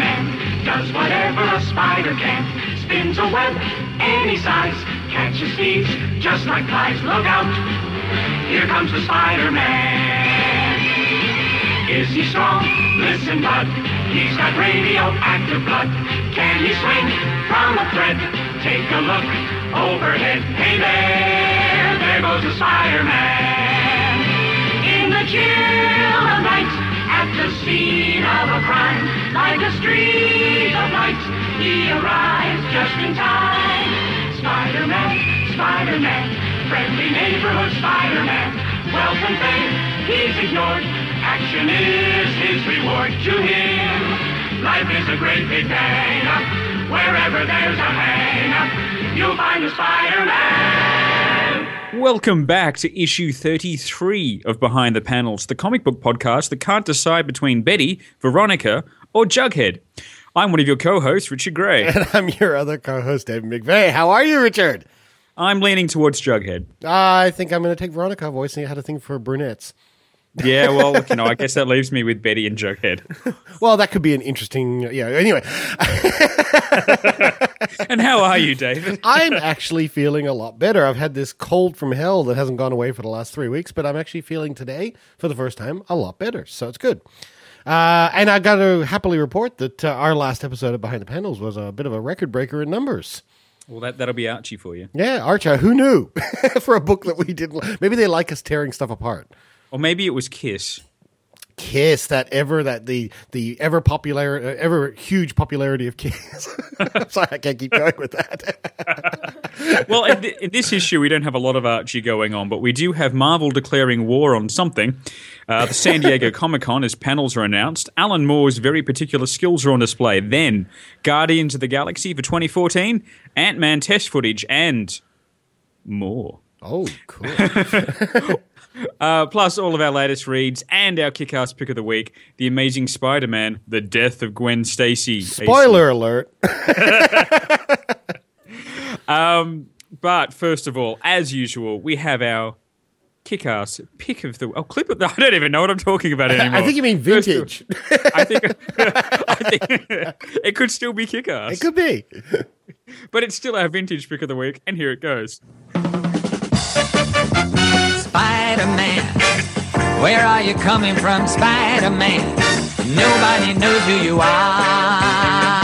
Spider-Man does whatever a spider can. Spins a web any size, catches thieves just like flies. Look out, here comes the Spider-Man. Is he strong? Listen, bud, he's got radioactive blood. Can he swing from a thread? Take a look overhead. Hey there goes the Spider-Man. In the chill of night, at the scene of a crime, like a streak of light, he arrives just in time. Spider-Man, Spider-Man, friendly neighborhood Spider-Man. Wealth and fame, he's ignored. Action is his reward to him. Life is a great big hang-up. Wherever there's a hang-up, you'll find the Spider-Man. Welcome back to issue 33 of Behind the Panels, the comic book podcast that can't decide between Betty, Veronica, or Jughead. I'm one of your co-hosts, Richard Gray. And I'm your other co-host, David McVeigh. How are you, Richard? I'm leaning towards Jughead. I think I'm going to take Veronica, voicing had a thing for brunettes. Yeah, well, I guess that leaves me with Betty and Jughead. Well, that could be an interesting... anyway. And how are you, David? I'm actually feeling a lot better. I've had this cold from hell that hasn't gone away for the last 3 weeks, but I'm actually feeling today, for the first time, a lot better. So it's good. And I got to happily report that our last episode of Behind the Panels was a bit of a record breaker in numbers. Well, that'll be Archie for you. Yeah, Archie, who knew? For a book that we didn't... Maybe they like us tearing stuff apart. Or maybe it was Kiss. Kiss, the ever huge popularity of Kiss. Sorry, I can't keep going with that. Well, in this issue, we don't have a lot of Archie going on, but we do have Marvel declaring war on something. The San Diego Comic-Con, as panels are announced. Alan Moore's very particular skills are on display. Then, Guardians of the Galaxy for 2014, Ant-Man test footage, and more. Oh, cool. Plus all of our latest reads and our kick-ass pick of the week, The Amazing Spider-Man, The Death of Gwen Stacy. Spoiler alert. But first of all, as usual, we have our kick-ass pick of the... Oh, clip it. I don't even know what I'm talking about anymore. I think you mean vintage. I think it could still be kick-ass. It could be. But it's still our vintage pick of the week, and here it goes. Spider-Man, where are you coming from, Spider-Man? Nobody knows who you are.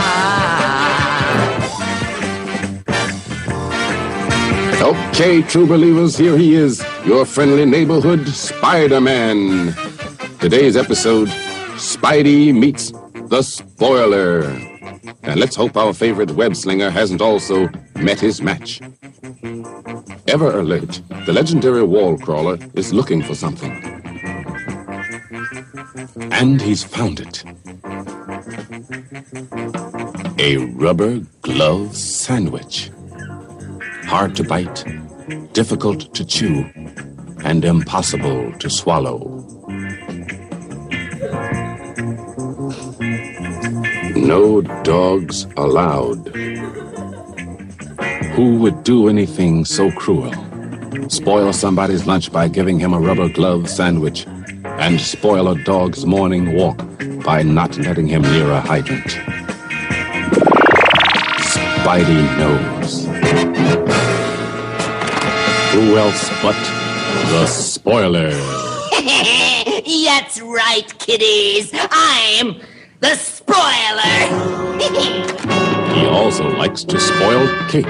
Okay, true believers, here he is, your friendly neighborhood Spider-Man. Today's episode, Spidey meets the Spoiler. And let's hope our favorite web slinger hasn't also met his match. Ever alert, the legendary wall crawler is looking for something. And he's found it. A rubber glove sandwich. Hard to bite, difficult to chew, and impossible to swallow. No dogs allowed. Who would do anything so cruel? Spoil somebody's lunch by giving him a rubber glove sandwich, and spoil a dog's morning walk by not letting him near a hydrant. Spidey knows. Who else but the Spoiler? That's right, kiddies. I'm the Spoiler. He also likes to spoil cake.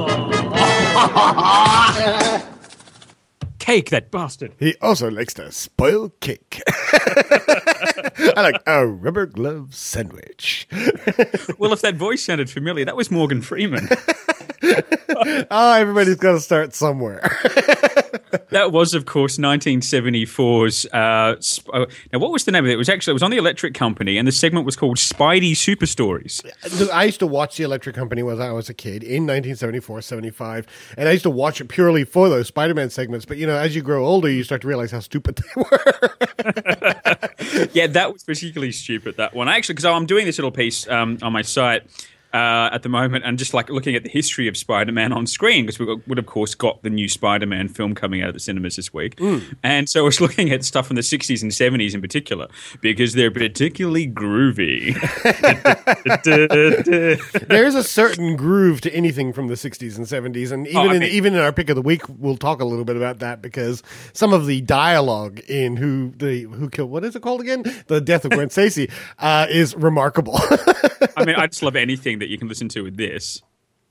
Cake, that bastard. He also likes to spoil cake. I like a rubber glove sandwich. Well, if that voice sounded familiar, that was Morgan Freeman. Oh, everybody's got to start somewhere. That was, of course, 1974's... now, what was the name of it? It was on the Electric Company, and the segment was called Spidey Super Stories. I used to watch the Electric Company when I was a kid in 1974, 75, and I used to watch it purely for those Spider-Man segments. But, as you grow older, you start to realize how stupid they were. Yeah, that was particularly stupid, that one. Actually, because I'm doing this little piece on my site at the moment, and just like looking at the history of Spider-Man on screen, because we would of course got the new Spider-Man film coming out of the cinemas this week, and so I was looking at stuff from the 60s and 70s in particular because they're particularly groovy. There is a certain groove to anything from the 60s and 70s, and even in our pick of the week, we'll talk a little bit about that because some of the dialogue in Who Killed, what is it called again? The Death of Gwen Stacy is remarkable. I mean, I just love anything that you can listen to with this.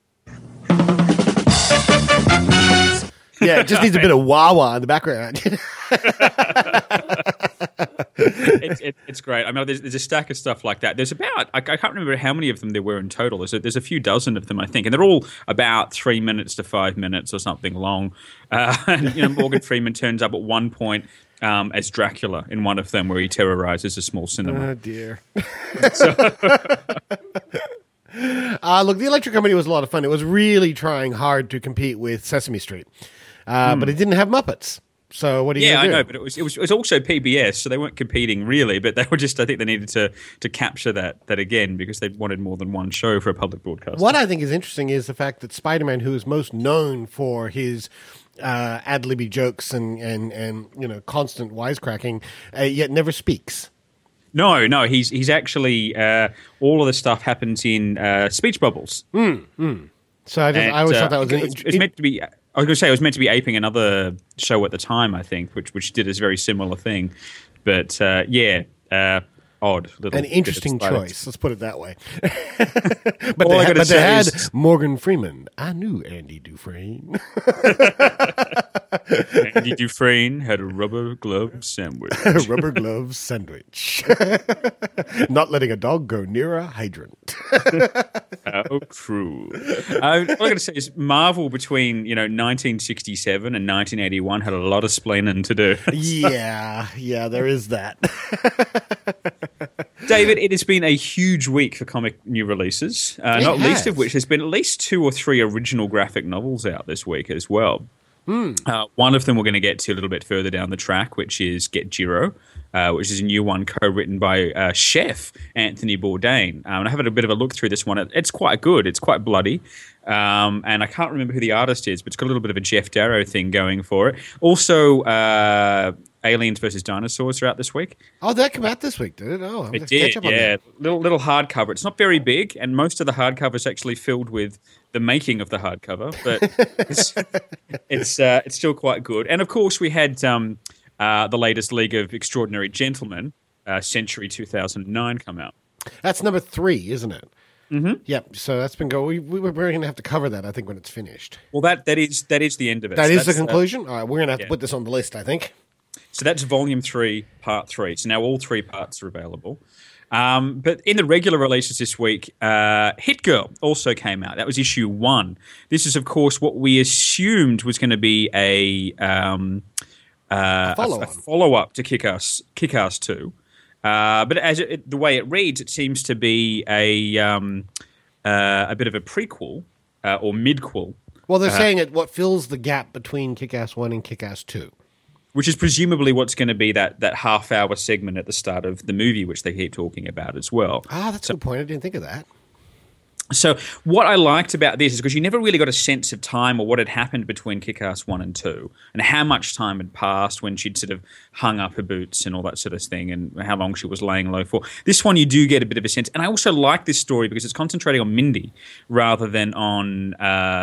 Yeah, it just needs a bit of wah-wah in the background. It's great. I mean, there's a stack of stuff like that. There's about, I can't remember how many of them there were in total. There's a few dozen of them, I think, and they're all about 3 minutes to 5 minutes or something long. And, Morgan Freeman turns up at one point as Dracula in one of them where he terrorizes a small cinema. Oh, dear. Look, The Electric Company was a lot of fun. It was really trying hard to compete with Sesame Street, but it didn't have Muppets. So what do you do? Yeah, I know, but it was also PBS, so they weren't competing really, but they were just, I think they needed to capture that again because they wanted more than one show for a public broadcast. What I think is interesting is the fact that Spider-Man, who is most known for his ad-libby jokes and constant wisecracking, yet never speaks. No, he's actually all of the stuff happens in speech bubbles. So I always thought that was it's meant to be. I was going to say it was meant to be aping another show at the time, I think, which did a very similar thing. But odd. An interesting choice. Let's put it that way. But All they had Morgan Freeman. I knew Andy Dufresne. Andy Dufresne had a rubber glove sandwich. Rubber glove sandwich. Not letting a dog go near a hydrant. How cruel. What I'm going to say is Marvel between 1967 and 1981 had a lot of splaining to do. Yeah, there is that. David, it has been a huge week for comic new releases, not least of which there's been at least 2 or 3 original graphic novels out this week as well. One of them we're going to get to a little bit further down the track, which is Get Jiro, which is a new one co-written by chef Anthony Bourdain. And I have had a bit of a look through this one. It's quite good. It's quite bloody. And I can't remember who the artist is, but it's got a little bit of a Jeff Darrow thing going for it. Also, Aliens vs. Dinosaurs are out this week. Oh, that came out this week, did it? Oh, I'm it did, catch up on yeah. that. Little hardcover. It's not very big, and most of the hardcover is actually filled with the making of the hardcover, but it's still quite good. And of course, we had the latest League of Extraordinary Gentlemen, Century 2009, come out. That's number 3, isn't it? Mm-hmm. Yep. So that's been going. We're going to have to cover that, I think, when it's finished. Well, that is the end of it. That's the conclusion. All right, we're going to have to put this on the list, I think. So that's Volume 3, Part 3. So now all 3 parts are available. But in the regular releases this week, Hit Girl also came out. That was issue 1. This is, of course, what we assumed was going to be a follow-up to Kick-Ass 2. But as the way it reads, it seems to be a bit of a prequel or midquel. Well, they're saying what fills the gap between Kick-Ass 1 and Kick-Ass 2. Which is presumably what's going to be that half-hour segment at the start of the movie, which they keep talking about as well. That's a good point. I didn't think of that. So what I liked about this is because you never really got a sense of time or what had happened between Kick-Ass 1 and 2 and how much time had passed when she'd sort of hung up her boots and all that sort of thing and how long she was laying low for. This one you do get a bit of a sense. And I also like this story because it's concentrating on Mindy rather than on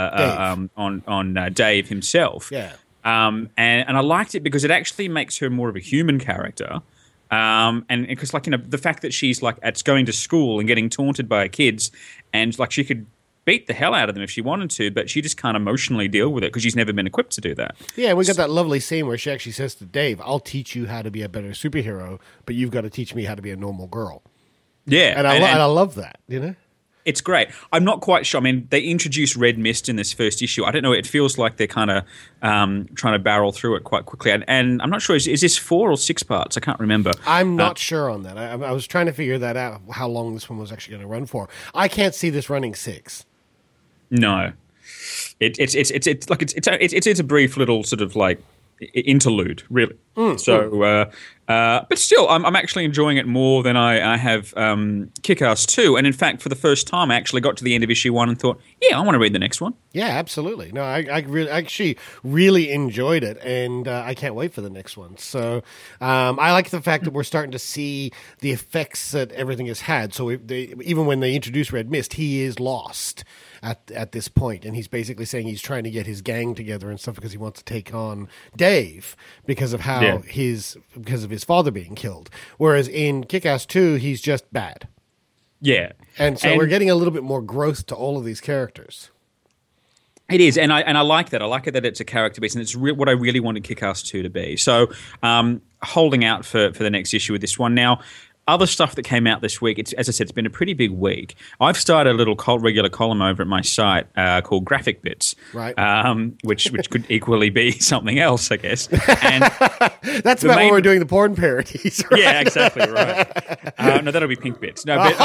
Dave himself. Yeah. And I liked it because it actually makes her more of a human character. And because, the fact that she's it's going to school and getting taunted by her kids, and she could beat the hell out of them if she wanted to, but she just can't emotionally deal with it because she's never been equipped to do that. Yeah, we got that lovely scene where she actually says to Dave, "I'll teach you how to be a better superhero, but you've got to teach me how to be a normal girl." Yeah, and I love that. It's great. I'm not quite sure. I mean, they introduced Red Mist in this first issue. I don't know. It feels like they're kind of trying to barrel through it quite quickly. And I'm not sure. Is this 4 or 6 parts? I can't remember. I'm not sure on that. I was trying to figure that out, how long this one was actually going to run for. I can't see this running 6. No. It's a brief little sort of interlude, really. So But still, I'm actually enjoying it more than I have Kick-Ass 2. And in fact, for the first time, I actually got to the end of issue 1 and thought, yeah, I want to read the next one. Yeah, absolutely. No, I really, actually really enjoyed it, and I can't wait for the next one. So I like the fact that we're starting to see the effects that everything has had. So even when they introduce Red Mist, he is lost at this point, and he's basically saying he's trying to get his gang together and stuff because he wants to take on Dave because of how because of his father being killed. Whereas in Kick-Ass 2, he's just bad. Yeah, and so we're getting a little bit more growth to all of these characters. It is, and I like that. I like it that it's a character base, and it's what I really wanted Kick-Ass 2 to be. So, holding out for the next issue with this one now. Other stuff that came out this week, as I said, it's been a pretty big week. I've started a little regular column over at my site called Graphic Bits, right? Which could equally be something else, I guess. And that's about when we're doing the porn parodies, right? Yeah, exactly, right. No, that'll be Pink Bits. No, but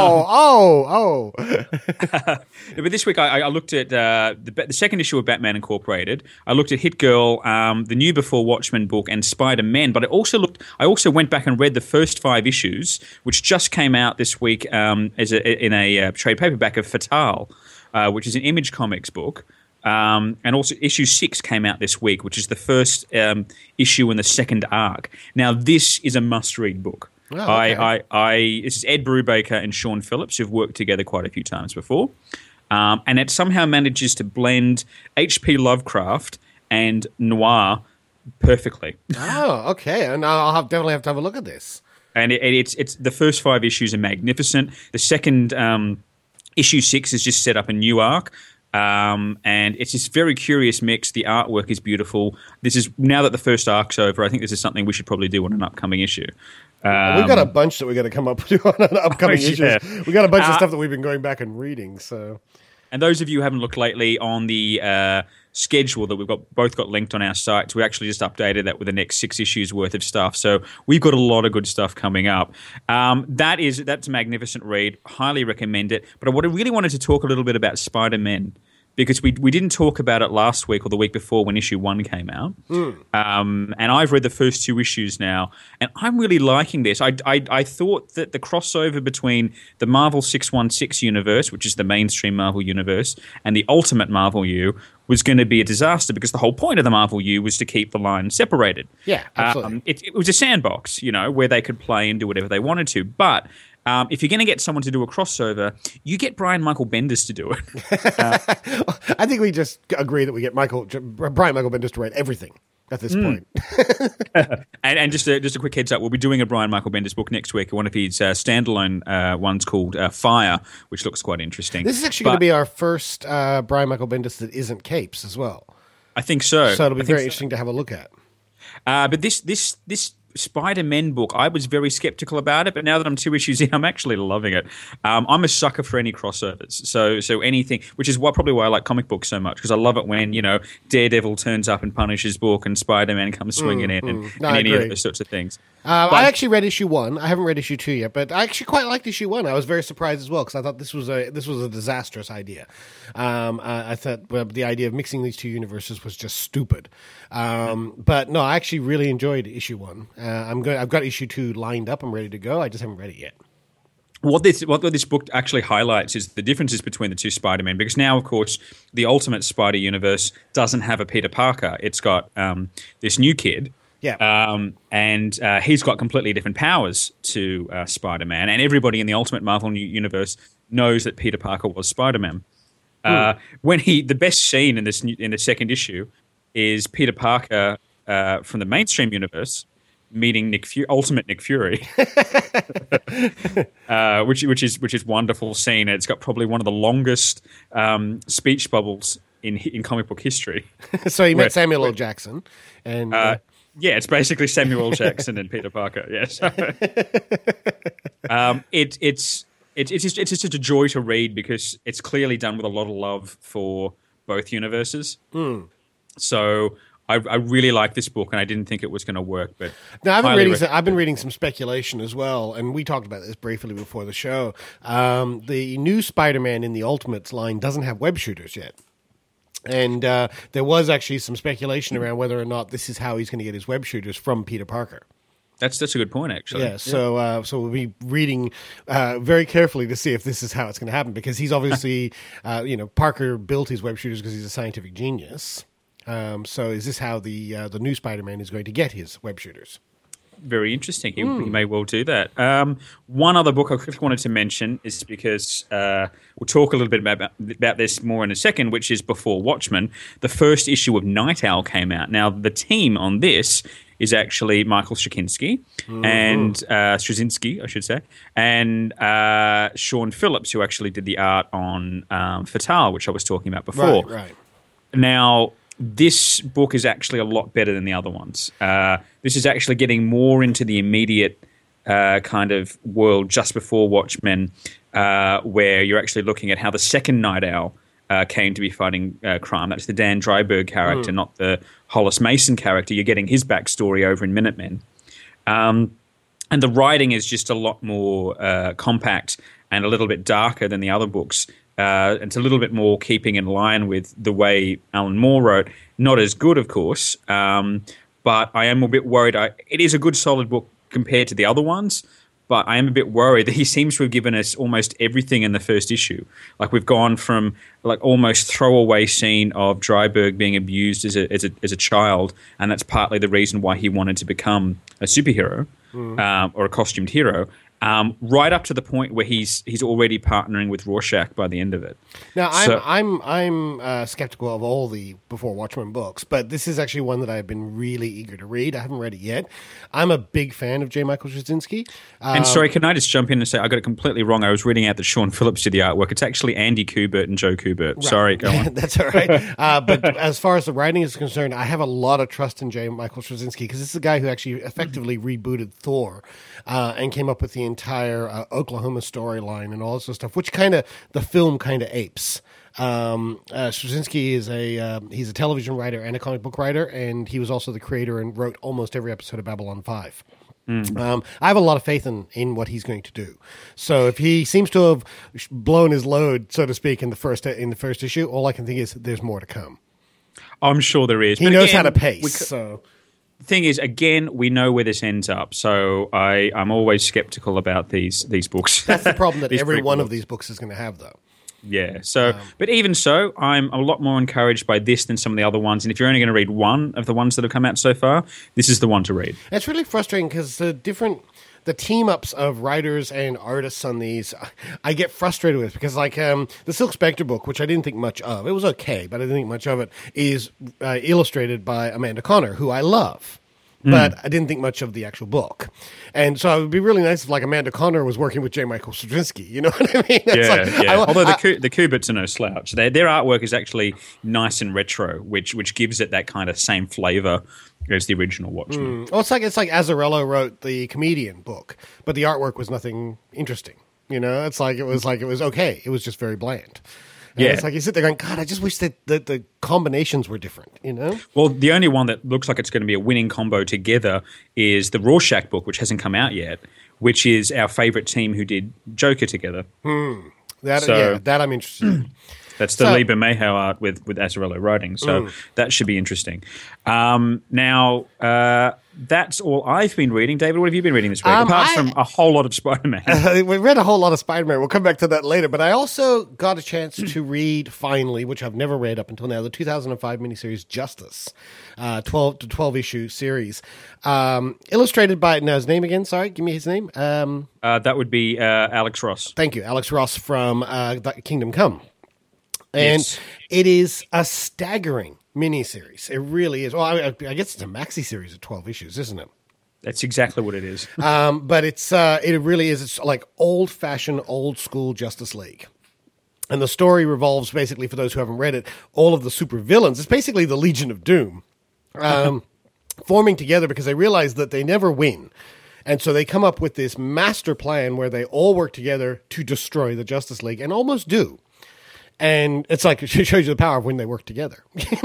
but this week I looked at the second issue of Batman Incorporated. I looked at Hit Girl, the new Before Watchmen book, and Spider-Man. But I also went back and read the first 5 issues, which just came out this week in a trade paperback of Fatale, which is an Image Comics book. And also issue 6 came out this week, which is the first issue in the second arc. Now, this is a must-read book. Oh, okay. This is Ed Brubaker and Sean Phillips, who've worked together quite a few times before. And it somehow manages to blend H.P. Lovecraft and noir perfectly. Oh, okay. And I'll definitely have to have a look at this. And it's the first 5 issues are magnificent. The second issue 6 has just set up a new arc, and it's this very curious mix. The artwork is beautiful. This is now that the first arc's over. I think this is something we should probably do on an upcoming issue. We've got a bunch that we're going to come up with on an upcoming issues. We've got a bunch of stuff that we've been going back and reading. So, and those of you who haven't looked lately on the schedule that we've both got linked on our sites, we actually just updated that with the next 6 issues worth of stuff. So we've got a lot of good stuff coming up. That's a magnificent read. Highly recommend it. But what I really wanted to talk a little bit about Spider-Man, because we didn't talk about it last week or the week before when issue 1 came out. And I've read the first 2 issues now, and I'm really liking this. I thought that the crossover between the Marvel 616 universe, which is the mainstream Marvel universe, and the Ultimate Marvel U was going to be a disaster because the whole point of the Marvel U was to keep the lines separated. Yeah, absolutely. It was a sandbox, where they could play and do whatever they wanted to. But if you're going to get someone to do a crossover, you get Brian Michael Bendis to do it. I think we just agree that we get Brian Michael Bendis to write everything at this point. And just a quick heads up, we'll be doing a Brian Michael Bendis book next week, one of his standalone ones called Fire, which looks quite interesting. This is actually going to be our first Brian Michael Bendis that isn't capes as well. I think so. So it'll be very interesting to have a look at. But this Spider-Man book, I was very skeptical about it, but now that I'm 2 issues in, I'm actually loving it. I'm a sucker for any crossovers, so anything, which is probably why I like comic books so much, because I love it when Daredevil turns up and punishes book, and Spider-Man comes swinging in, and any of those sorts of things. I actually read issue 1. I haven't read issue 2 yet, but I actually quite liked issue 1. I was very surprised as well because I thought this was a disastrous idea. I thought the idea of mixing these 2 universes was just stupid. But no, I actually really enjoyed issue 1. I've got issue 2 lined up. I'm ready to go. I just haven't read it yet. What this book actually highlights is the differences between the 2 Spider-Men, because now, of course, the Ultimate Spider universe doesn't have a Peter Parker. It's got this new kid. Yeah. And he's got completely different powers to Spider-Man, and everybody in the Ultimate Marvel universe knows that Peter Parker was Spider-Man. The best scene in the second issue is Peter Parker from the mainstream universe meeting Ultimate Nick Fury, which is wonderful scene. It's got probably one of the longest speech bubbles in comic book history. So he met Samuel L. Jackson, and yeah, it's basically Samuel L. Jackson and Peter Parker. Yes, it's just a joy to read because it's clearly done with a lot of love for both universes. So I really like this book, and I didn't think it was going to work. But now I've been reading some speculation as well, and we talked about this briefly before the show. The new Spider-Man in the Ultimates line doesn't have web shooters yet. And there was actually some speculation around whether or not this is how he's going to get his web shooters from Peter Parker. That's a good point, actually. Yeah, so we'll be reading very carefully to see if this is how it's going to happen, because he's obviously, Parker built his web shooters because he's a scientific genius. So is this how the new Spider-Man is going to get his web shooters? Very interesting. He may well do that. One other book I quickly wanted to mention is because we'll talk a little bit about this more in a second, which is Before Watchmen. The first issue of Night Owl came out. Now, the team on this is actually Michael Straczynski and Straczynski, I should say, and Sean Phillips, who actually did the art on Fatale, which I was talking about before. Right. Now, this book is actually a lot better than the other ones. This is actually getting more into the immediate kind of world just before Watchmen, where you're actually looking at how the second Night Owl came to be fighting crime. That's the Dan Dryberg character, not the Hollis Mason character. You're getting his backstory over in Minutemen. And the writing is just a lot more compact and a little bit darker than the other books. It's a little bit more keeping in line with the way Alan Moore wrote. Not as good, of course, but I am a bit worried. It is a good, solid book compared to the other ones, but I am a bit worried that he seems to have given us almost everything in the first issue. Like, we've gone from like almost throwaway scene of Dryberg being abused as a child, and that's partly the reason why he wanted to become a superhero or a costumed hero. Right up to the point where he's already partnering with Rorschach by the end of it. Now, I'm skeptical of all the Before Watchmen books, but this is actually one that I've been really eager to read. I haven't read it yet. I'm a big fan of J. Michael Straczynski. And sorry, can I just jump in and say I got it completely wrong? I was reading out that Sean Phillips did the artwork. It's actually Andy Kubert and Joe Kubert. Right. Sorry, go on. That's all right. But as far as the writing is concerned, I have a lot of trust in J. Michael Straczynski, because this is a guy who actually effectively rebooted Thor and came up with the entire Oklahoma storyline and all this sort of stuff, which the film kind of apes. Straczynski is he's a television writer and a comic book writer, and he was also the creator and wrote almost every episode of Babylon 5. I have a lot of faith in what he's going to do. So if he seems to have blown his load, so to speak, in the first issue, all I can think is there's more to come. I'm sure there is. He knows how to pace. The thing is, again, we know where this ends up, so I'm always skeptical about these books. That's the problem that every one of these books is going to have, though. Yeah. So, but even so, I'm a lot more encouraged by this than some of the other ones. And if you're only going to read one of the ones that have come out so far, this is the one to read. It's really frustrating because the team-ups of writers and artists on these, I get frustrated with, because like the Silk Spectre book, which I didn't think much of, it was okay, but I didn't think much of it, is illustrated by Amanda Conner, who I love. But I didn't think much of the actual book. And so it would be really nice if like Amanda Conner was working with J. Michael Straczynski. You know what I mean? Although the Kuberts are no slouch. Their artwork is actually nice and retro, which gives it that kind of same flavor as the original Watchmen. Well, it's like Azzarello wrote the Comedian book, but the artwork was nothing interesting. You know, it was okay. It was just very bland. And it's like you sit there going, God, I just wish that the combinations were different, you know? Well, the only one that looks like it's going to be a winning combo together is the Rorschach book, which hasn't come out yet, which is our favorite team who did Joker together. That I'm interested in. That's the Lieber Mayhew art with Azzarello writing, so that should be interesting. Now, that's all I've been reading. David, what have you been reading this week? Apart from a whole lot of Spider-Man. We read a whole lot of Spider-Man. We'll come back to that later. But I also got a chance to read, finally, which I've never read up until now, the 2005 miniseries Justice, 12-issue series. Illustrated by, now his name again, sorry, give me his name. That would be Alex Ross. Thank you, Alex Ross from Kingdom Come. And it is a staggering miniseries. It really is. Well, I guess it's a maxi series of 12 issues, isn't it? That's exactly what it is. But it really is. It's like old-fashioned, old-school Justice League. And the story revolves basically, for those who haven't read it, all of the supervillains. It's basically the Legion of Doom forming together because they realize that they never win. And so they come up with this master plan where they all work together to destroy the Justice League, and almost do. And it's like, it shows you the power of when they work together.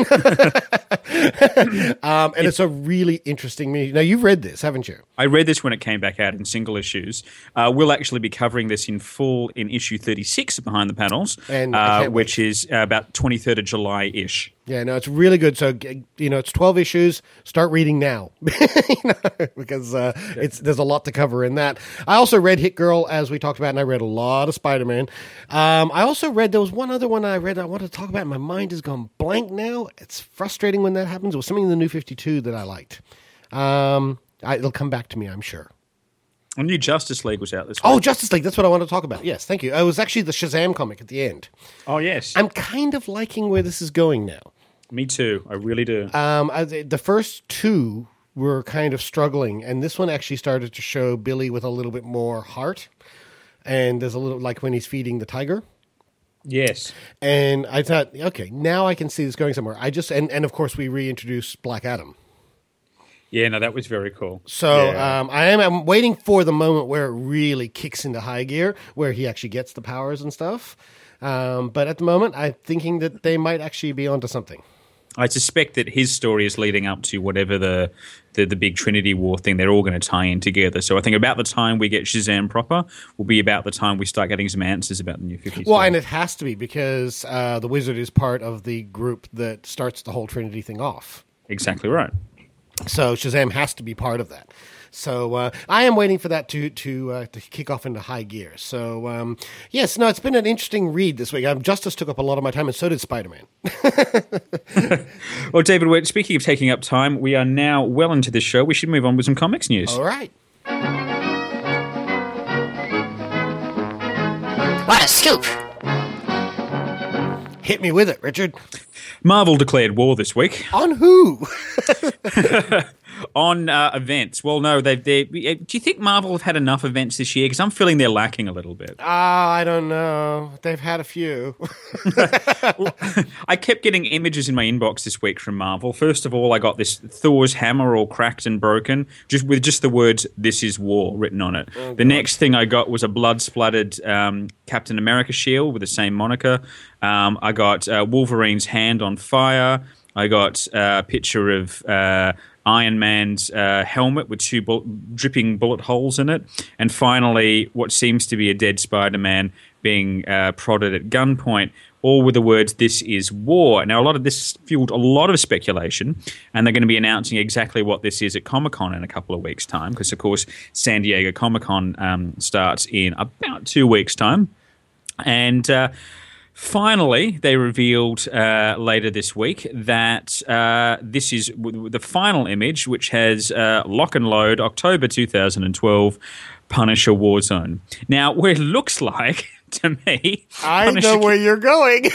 And it's a really interesting movie. Now, you've read this, haven't you? I read this when it came back out in single issues. We'll actually be covering this in full in issue 36 of Behind the Panels, which is about 23rd of July-ish. Yeah, no, it's really good. So, it's 12 issues. Start reading now, because there's a lot to cover in that. I also read Hit Girl, as we talked about, and I read a lot of Spider-Man. I also read, there was one other one I read I wanted to talk about, and my mind has gone blank now. It's frustrating when that happens. It was something in the New 52 that I liked. It'll come back to me, I'm sure. A new Justice League was out this week. Oh, Justice League. That's what I want to talk about. Yes, thank you. It was actually the Shazam comic at the end. Oh, yes. I'm kind of liking where this is going now. Me too. I really do. The first two were kind of struggling, and this one actually started to show Billy with a little bit more heart. And there's a little, like when he's feeding the tiger. Yes. And I thought, okay, now I can see this going somewhere. And of course, we reintroduced Black Adam. Yeah, no, that was very cool. So yeah. I'm waiting for the moment where it really kicks into high gear, where he actually gets the powers and stuff. But at the moment, I'm thinking that they might actually be onto something. I suspect that his story is leading up to whatever the big Trinity War thing they're all going to tie in together. So I think about the time we get Shazam proper will be about the time we start getting some answers about the New 52. Well, and it has to be because the Wizard is part of the group that starts the whole Trinity thing off. Exactly right. So Shazam has to be part of that. So I am waiting for that to kick off into high gear. So yes, no, it's been an interesting read this week. Justice took up a lot of my time, and so did Spider-Man. Well, David, speaking of taking up time, we are now well into this show. We should move on with some comics news. All right. What a scoop! Hit me with it, Richard. Marvel declared war this week. On who? On events. Well, no, do you think Marvel have had enough events this year? Because I'm feeling they're lacking a little bit. I don't know. They've had a few. I kept getting images in my inbox this week from Marvel. First of all, I got this Thor's hammer all cracked and broken, with just the words, "This is war," written on it. Oh, the next thing I got was a blood-splattered Captain America shield with the same moniker. I got Wolverine's hand on fire. I got a picture of Iron Man's helmet with two dripping bullet holes in it. And finally, what seems to be a dead Spider-Man being prodded at gunpoint, all with the words, "This is war." Now, a lot of this fueled a lot of speculation, and they're going to be announcing exactly what this is at Comic-Con in a couple of weeks' time, because, of course, San Diego Comic-Con starts in about 2 weeks' time. And finally, they revealed later this week that this is the final image, which has lock and load, October 2012, Punisher Warzone. Now, where it looks like, to me, I know where you're going.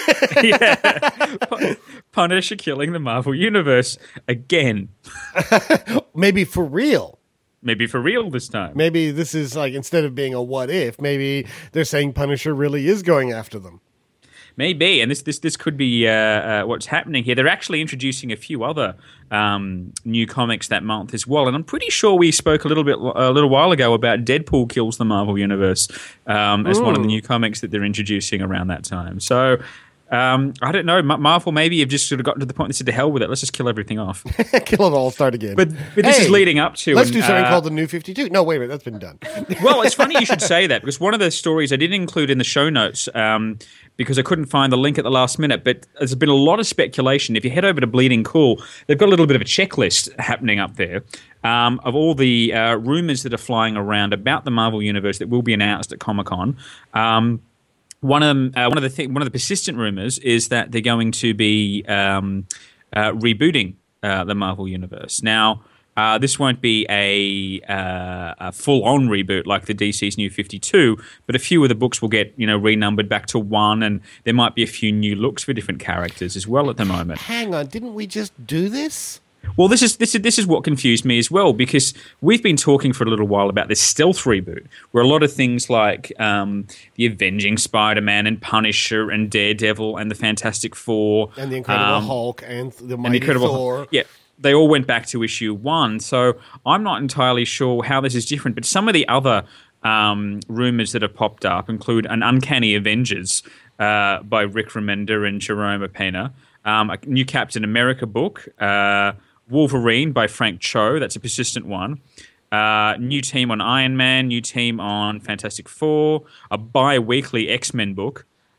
Punisher killing the Marvel Universe again. Maybe for real. Maybe for real this time. Maybe this is like, instead of being a what if, maybe they're saying Punisher really is going after them. Maybe, and this could be what's happening here. They're actually introducing a few other new comics that month as well, and I'm pretty sure we spoke a little while ago about Deadpool kills the Marvel Universe as one of the new comics that they're introducing around that time. So I don't know, Marvel maybe have just sort of gotten to the point they said, to hell with it, let's just kill everything off. Kill it all, start again. But this is leading up to... Let's do something called the New 52. No, wait a minute, that's been done. Well, it's funny you should say that, because one of the stories I didn't include in the show notes because I couldn't find the link at the last minute, but there's been a lot of speculation. If you head over to Bleeding Cool, they've got a little bit of a checklist happening up there of all the rumors that are flying around about the Marvel Universe that will be announced at Comic-Con. One of the persistent rumors is that they're going to be rebooting the Marvel Universe. Now, this won't be a full-on reboot like the DC's New 52, but a few of the books will get renumbered back to 1, and there might be a few new looks for different characters as well at the moment. Hang on, didn't we just do this? Well, this is what confused me as well, because we've been talking for a little while about this stealth reboot, where a lot of things like the Avenging Spider-Man and Punisher and Daredevil and the Fantastic Four and the Incredible Hulk and the Mighty Thor. Yeah, they all went back to issue 1. So I'm not entirely sure how this is different, but some of the other rumors that have popped up include an Uncanny Avengers by Rick Remender and Jerome Pena, a new Captain America book, Wolverine by Frank Cho, that's a persistent one. New team on Iron Man, new team on Fantastic Four, a bi-weekly X-Men book,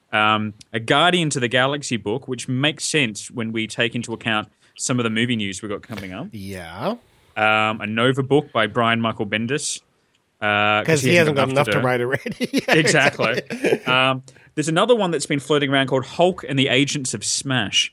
a Guardians of the Galaxy book, which makes sense when we take into account some of the movie news we've got coming up. Yeah. A Nova book by Brian Michael Bendis. Because he hasn't got enough to write already. Yeah, exactly. There's another one that's been floating around called Hulk and the Agents of Smash.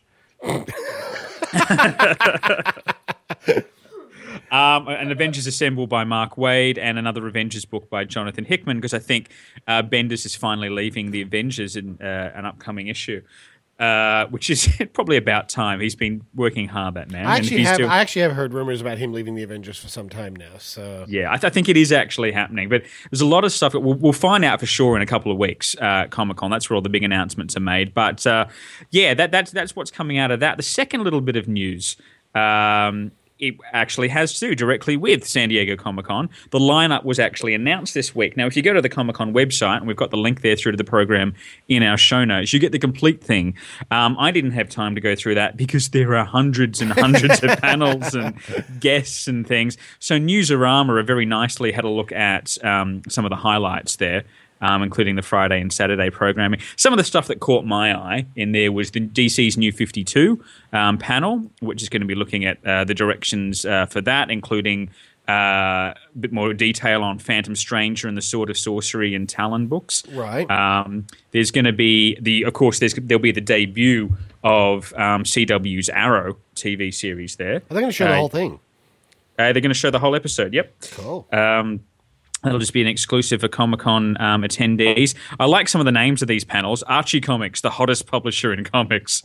An Avengers Assemble by Mark Waid and another Avengers book by Jonathan Hickman, because I think Bendis is finally leaving the Avengers in an upcoming issue, which is probably about time. He's been working hard, that man. I actually have heard rumors about him leaving the Avengers for some time now. So yeah, I think it is actually happening. But there's a lot of stuff that we'll find out for sure in a couple of weeks. Comic-Con, that's where all the big announcements are made. But yeah, that's what's coming out of that. The second little bit of news. It actually has to do directly with San Diego Comic-Con. The lineup was actually announced this week. Now, if you go to the Comic-Con website, and we've got the link there through to the program in our show notes, you get the complete thing. I didn't have time to go through that because there are hundreds and hundreds of panels and guests and things. So Newsarama very nicely had a look at some of the highlights there. Including the Friday and Saturday programming. Some of the stuff that caught my eye in there was the DC's New 52 panel, which is going to be looking at the directions for that, including a bit more detail on Phantom Stranger and the Sword of Sorcery and Talon books. Right. There's going to be there'll be the debut of CW's Arrow TV series there. Are they going to show the whole thing? They're going to show the whole episode. Yep. Cool. That'll just be an exclusive for Comic-Con attendees. I like some of the names of these panels. Archie Comics, the hottest publisher in comics.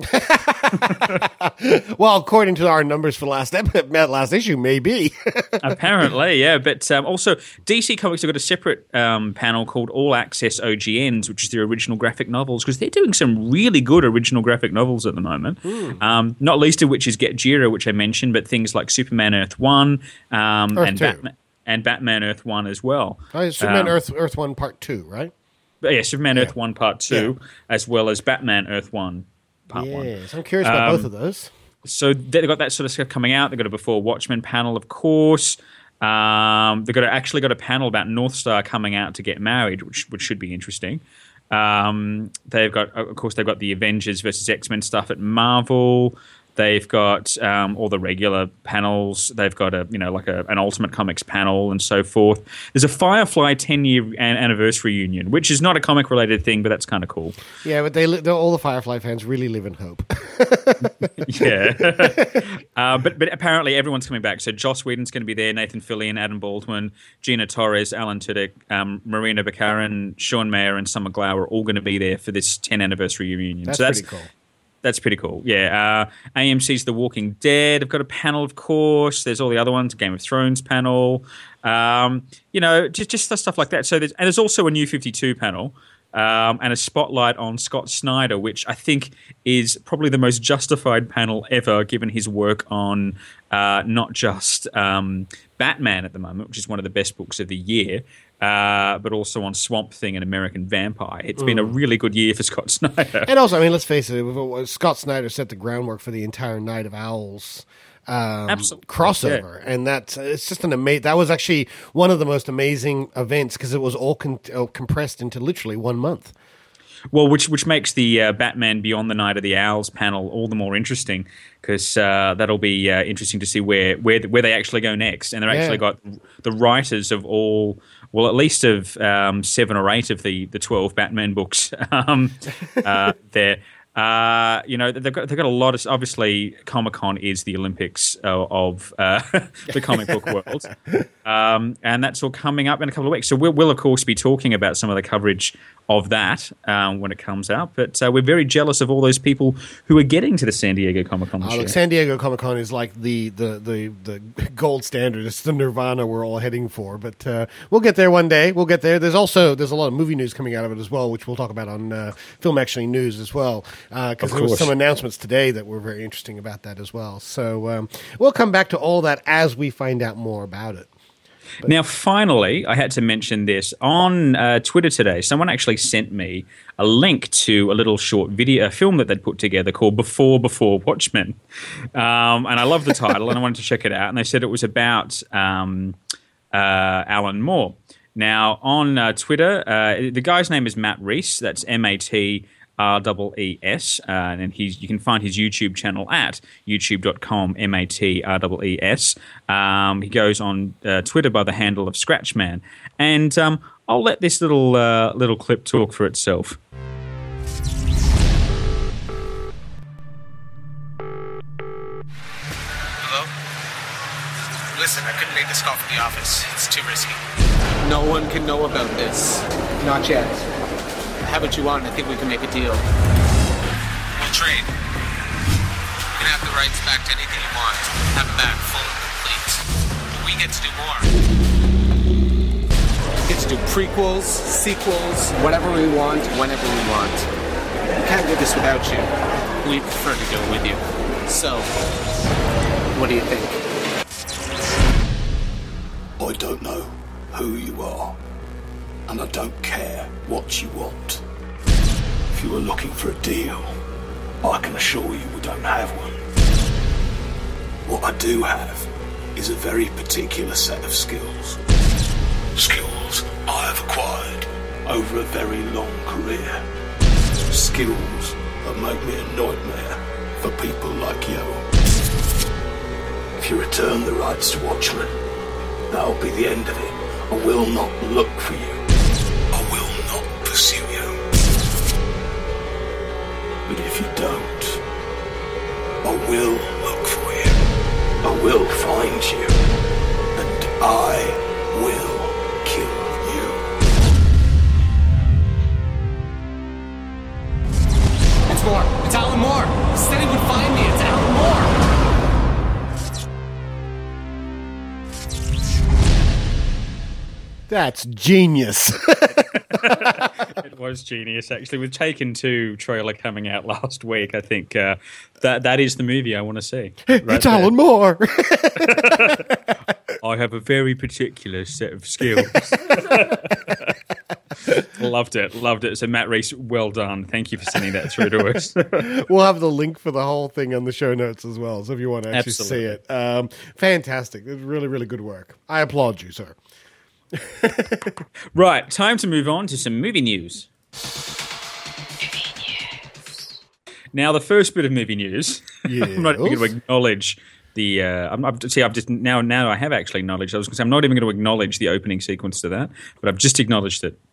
Well, according to our numbers for last issue, maybe. Apparently, yeah. But also, DC Comics have got a separate panel called All Access OGNs, which is their original graphic novels, because they're doing some really good original graphic novels at the moment. Not least of which is Get Jira, which I mentioned, but things like Superman Earth 1 and Batman. And Batman Earth 1 as well. Oh, Superman Earth 1 Part 2, right? Yeah, Superman Earth 1 Part 2, as well as Batman Earth 1 Part 1. Yes, I'm curious about both of those. So they've got that sort of stuff coming out. They've got a Before Watchmen panel, of course. They've actually got a panel about Northstar coming out to get married, which should be interesting. They've got the Avengers versus X-Men stuff at Marvel. They've got all the regular panels. They've got an Ultimate Comics panel and so forth. There's a Firefly 10-year anniversary reunion, which is not a comic-related thing, but that's kind of cool. Yeah, but all the Firefly fans really live in hope. Yeah. But apparently everyone's coming back. So Joss Whedon's going to be there, Nathan Fillion, Adam Baldwin, Gina Torres, Alan Tudyk, Marina Baccarin, Sean Mayer, and Summer Glau are all going to be there for this 10th anniversary reunion. That's pretty cool. That's pretty cool. Yeah. AMC's The Walking Dead. I've got a panel, of course. There's all the other ones, Game of Thrones panel. Just stuff like that. So there's also a New 52 panel and a spotlight on Scott Snyder, which I think is probably the most justified panel ever, given his work on not just Batman at the moment, which is one of the best books of the year, but also on Swamp Thing and American Vampire. It's been a really good year for Scott Snyder. And also, I mean, let's face it, Scott Snyder set the groundwork for the entire Night of Owls crossover, and it's just an amazing. That was actually one of the most amazing events because it was all compressed into literally 1 month. Well, which makes the Batman Beyond the Night of the Owls panel all the more interesting because that'll be interesting to see where they actually go next. And they've actually got the writers of all. Well, at least of 7 or 8 of the 12 Batman books there. They've got a lot of. Obviously, Comic-Con is the Olympics of the comic book world, and that's all coming up in a couple of weeks. So we'll of course be talking about some of the coverage of that when it comes out. But we're very jealous of all those people who are getting to the San Diego Comic-Con this year. Look, San Diego Comic-Con is like the gold standard. It's the nirvana we're all heading for. But we'll get there one day. We'll get there. There's a lot of movie news coming out of it as well, which we'll talk about on Film Actually News as well. Because there was some announcements today that were very interesting about that as well. So we'll come back to all that as we find out more about it. Now, finally, I had to mention this. On Twitter today, someone actually sent me a link to a little short video, a film that they'd put together called Before Watchmen. And I love the title, and I wanted to check it out. And they said it was about Alan Moore. Now, on Twitter, the guy's name is Matt Reese. That's MAT REES, and you can find his YouTube channel at youtube.com MATREES. He goes on Twitter by the handle of Scratchman, and I'll let this little clip talk for itself. Hello? Listen, I couldn't make this call from the office. It's too risky. No one can know about this. Not yet. How about you on? I think we can make a deal. We'll trade. You can have the rights back to anything you want. Have them back full and complete. We get to do more. We get to do prequels, sequels, whatever we want, whenever we want. We can't do this without you. We prefer to do it with you. So, what do you think? I don't know who you are, and I don't care what you want. If you are looking for a deal, I can assure you we don't have one. What I do have is a very particular set of skills. Skills I have acquired over a very long career. Skills that make me a nightmare for people like you. If you return the rights to Watchmen, that'll be the end of it. I will not look for you. I will not pursue you. But if you don't, I will look for you. I will find you. And I will kill you. It's Moore. It's Alan Moore. He said he would find me. It's Alan Moore. That's genius. It was genius, actually. With Taken 2 trailer coming out last week, I think that is the movie I want to see. It's Alan Moore. I have a very particular set of skills. Loved it. So Matt Reese, well done. Thank you for sending that through to us. We'll have the link for the whole thing on the show notes as well, so if you want to actually see it. Fantastic. It's really, really good work. I applaud you, sir. Right, time to move on to some movie news. Now, the first bit of movie news, I'm not even going to acknowledge the. I've just now I have actually acknowledged. I was going to say I'm not even going to acknowledge the opening sequence to that, but I've just acknowledged it.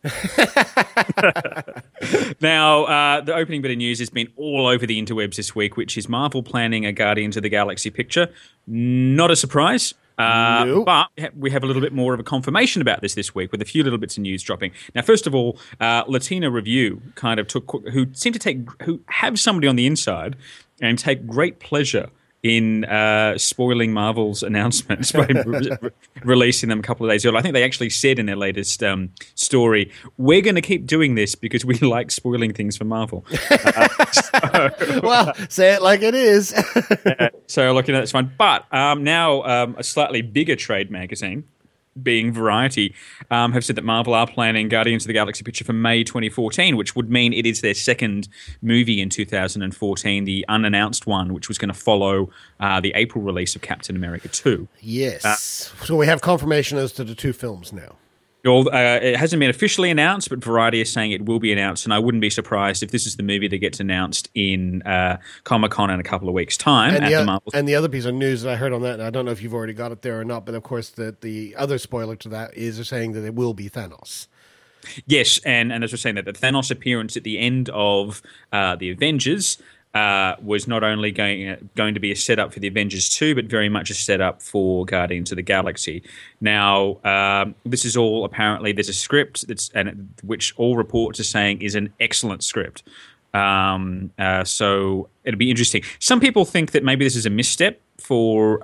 Now, the opening bit of news has been all over the interwebs this week, which is Marvel planning a Guardians of the Galaxy picture. Not a surprise. Nope. But we have a little bit more of a confirmation about this week with a few little bits of news dropping. Now, first of all, Latina Review kind of who have somebody on the inside and take great pleasure in spoiling Marvel's announcements by releasing them a couple of days early. I think they actually said in their latest story, we're going to keep doing this because we like spoiling things for Marvel. Well, say it like it is. So looking at that's fine. But now a slightly bigger trade magazine, being Variety, have said that Marvel are planning Guardians of the Galaxy picture for May 2014, which would mean it is their second movie in 2014, the unannounced one, which was going to follow the April release of Captain America 2. Yes. So we have confirmation as to the two films now. It hasn't been officially announced, but Variety is saying it will be announced, and I wouldn't be surprised if this is the movie that gets announced in Comic-Con in a couple of weeks' time. And the other piece of news that I heard on that, and I don't know if you've already got it there or not, but of course the other spoiler to that is they're saying that it will be Thanos. Yes, and as we're saying that the Thanos appearance at the end of the Avengers was not only going to be a setup for the Avengers 2, but very much a setup for Guardians of the Galaxy. Now, this is all apparently there's a script which all reports are saying is an excellent script. So it'll be interesting. Some people think that maybe this is a misstep for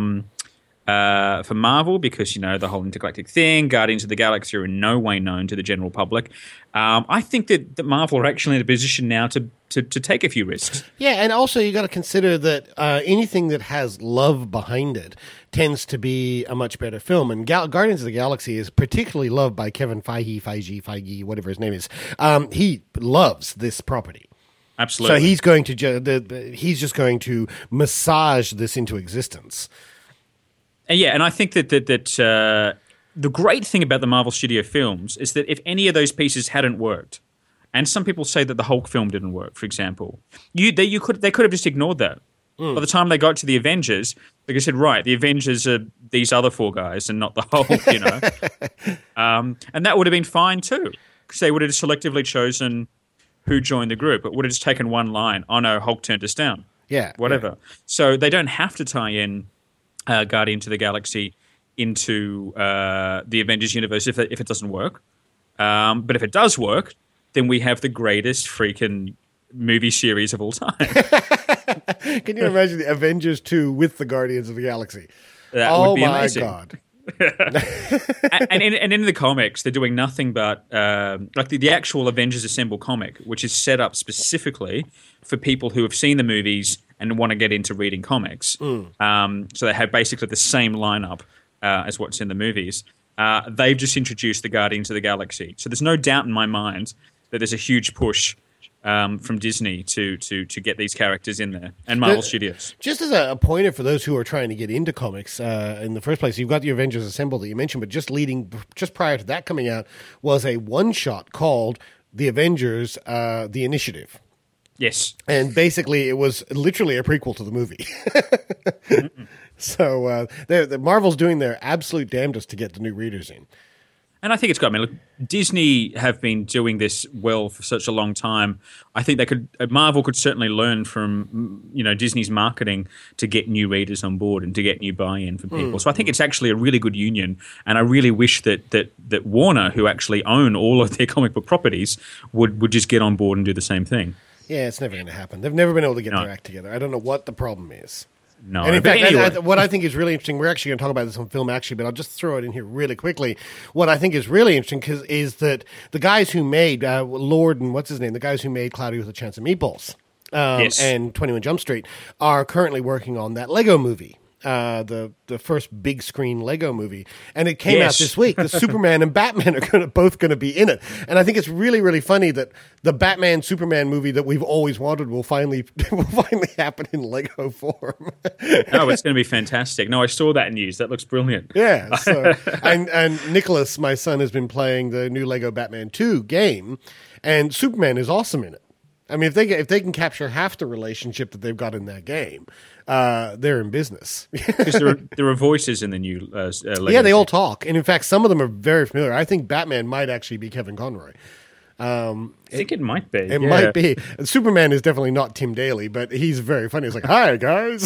Marvel because, the whole intergalactic thing. Guardians of the Galaxy are in no way known to the general public. I think that Marvel are actually in a position now to take a few risks. Yeah, and also you got to consider that anything that has love behind it tends to be a much better film. And Guardians of the Galaxy is particularly loved by Kevin Feige, whatever his name is. He loves this property. Absolutely. So he's going to he's just going to massage this into existence. And I think that the great thing about the Marvel Studio films is that if any of those pieces hadn't worked, And some people say that the Hulk film didn't work, for example. They could have just ignored that. By the time they got to the Avengers, they said, right, the Avengers are these other 4 guys and not the Hulk, you know. And that would have been fine too, because they would have selectively chosen who joined the group. It would have just taken one line. Oh no, Hulk turned us down. Yeah. Whatever. Yeah. So they don't have to tie in Guardians of the Galaxy into the Avengers universe if it doesn't work. But if it does work, then we have the greatest freaking movie series of all time. Can you imagine the Avengers 2 with the Guardians of the Galaxy? That would be my amazing. God. and in the comics, they're doing nothing but like the actual Avengers Assemble comic, which is set up specifically for people who have seen the movies and want to get into reading comics. So they have basically the same lineup as what's in the movies. They've just introduced the Guardians of the Galaxy, so there's no doubt in my mind that there's a huge push from Disney to get these characters in there, and Marvel Studios. Just as a pointer for those who are trying to get into comics in the first place, you've got the Avengers Assemble that you mentioned, but just prior to that coming out was a one-shot called The Avengers, The Initiative. Yes. And basically it was literally a prequel to the movie. So the Marvel's doing their absolute damnedest to get the new readers in. And I think it's good. I mean, look, Disney have been doing this well for such a long time. I think Marvel could certainly learn from, Disney's marketing to get new readers on board and to get new buy-in from people. So I think it's actually a really good union. And I really wish that Warner, who actually own all of their comic book properties, would just get on board and do the same thing. Yeah, it's never going to happen. They've never been able to get their act together. I don't know what the problem is. No, and in fact, anyway. what I think is really interesting, we're actually going to talk about this on film actually, but I'll just throw it in here really quickly. What I think is really interesting is that the guys who made Lord and what's his name, the guys who made Cloudy with a Chance of Meatballs and 21 Jump Street are currently working on that Lego movie. The first big screen Lego movie, and it came out this week. The Superman and Batman are both going to be in it, and I think it's really, really funny that the Batman Superman movie that we've always wanted will finally happen in Lego form. Oh, it's going to be fantastic! No, I saw that news. That looks brilliant. Yeah, so, and Nicholas, my son, has been playing the new Lego Batman 2 game, and Superman is awesome in it. I mean, if they can capture half the relationship that they've got in that game, they're in business. Because there are voices in the new Lego. Yeah, they all talk. And in fact, some of them are very familiar. I think Batman might actually be Kevin Conroy. I think it might be. It might be. And Superman is definitely not Tim Daly, but he's very funny. He's like, hi, guys.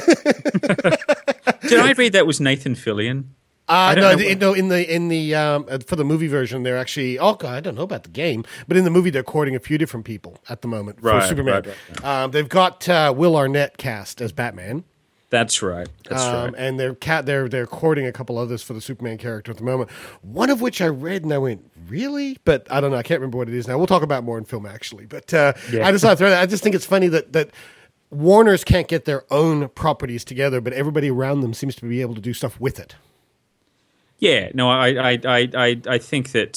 Did I read that was Nathan Fillion? No, in the for the movie version, they're actually I don't know about the game, but in the movie they're courting a few different people at the moment for Superman. Right. They've got Will Arnett cast as Batman. That's right. And they're courting a couple others for the Superman character at the moment. One of which I read and I went, really? But I don't know. I can't remember what it is now. We'll talk about more in film actually. But I just thought I'd throw that. I just think it's funny that Warner's can't get their own properties together, but everybody around them seems to be able to do stuff with it. Yeah, no, I think that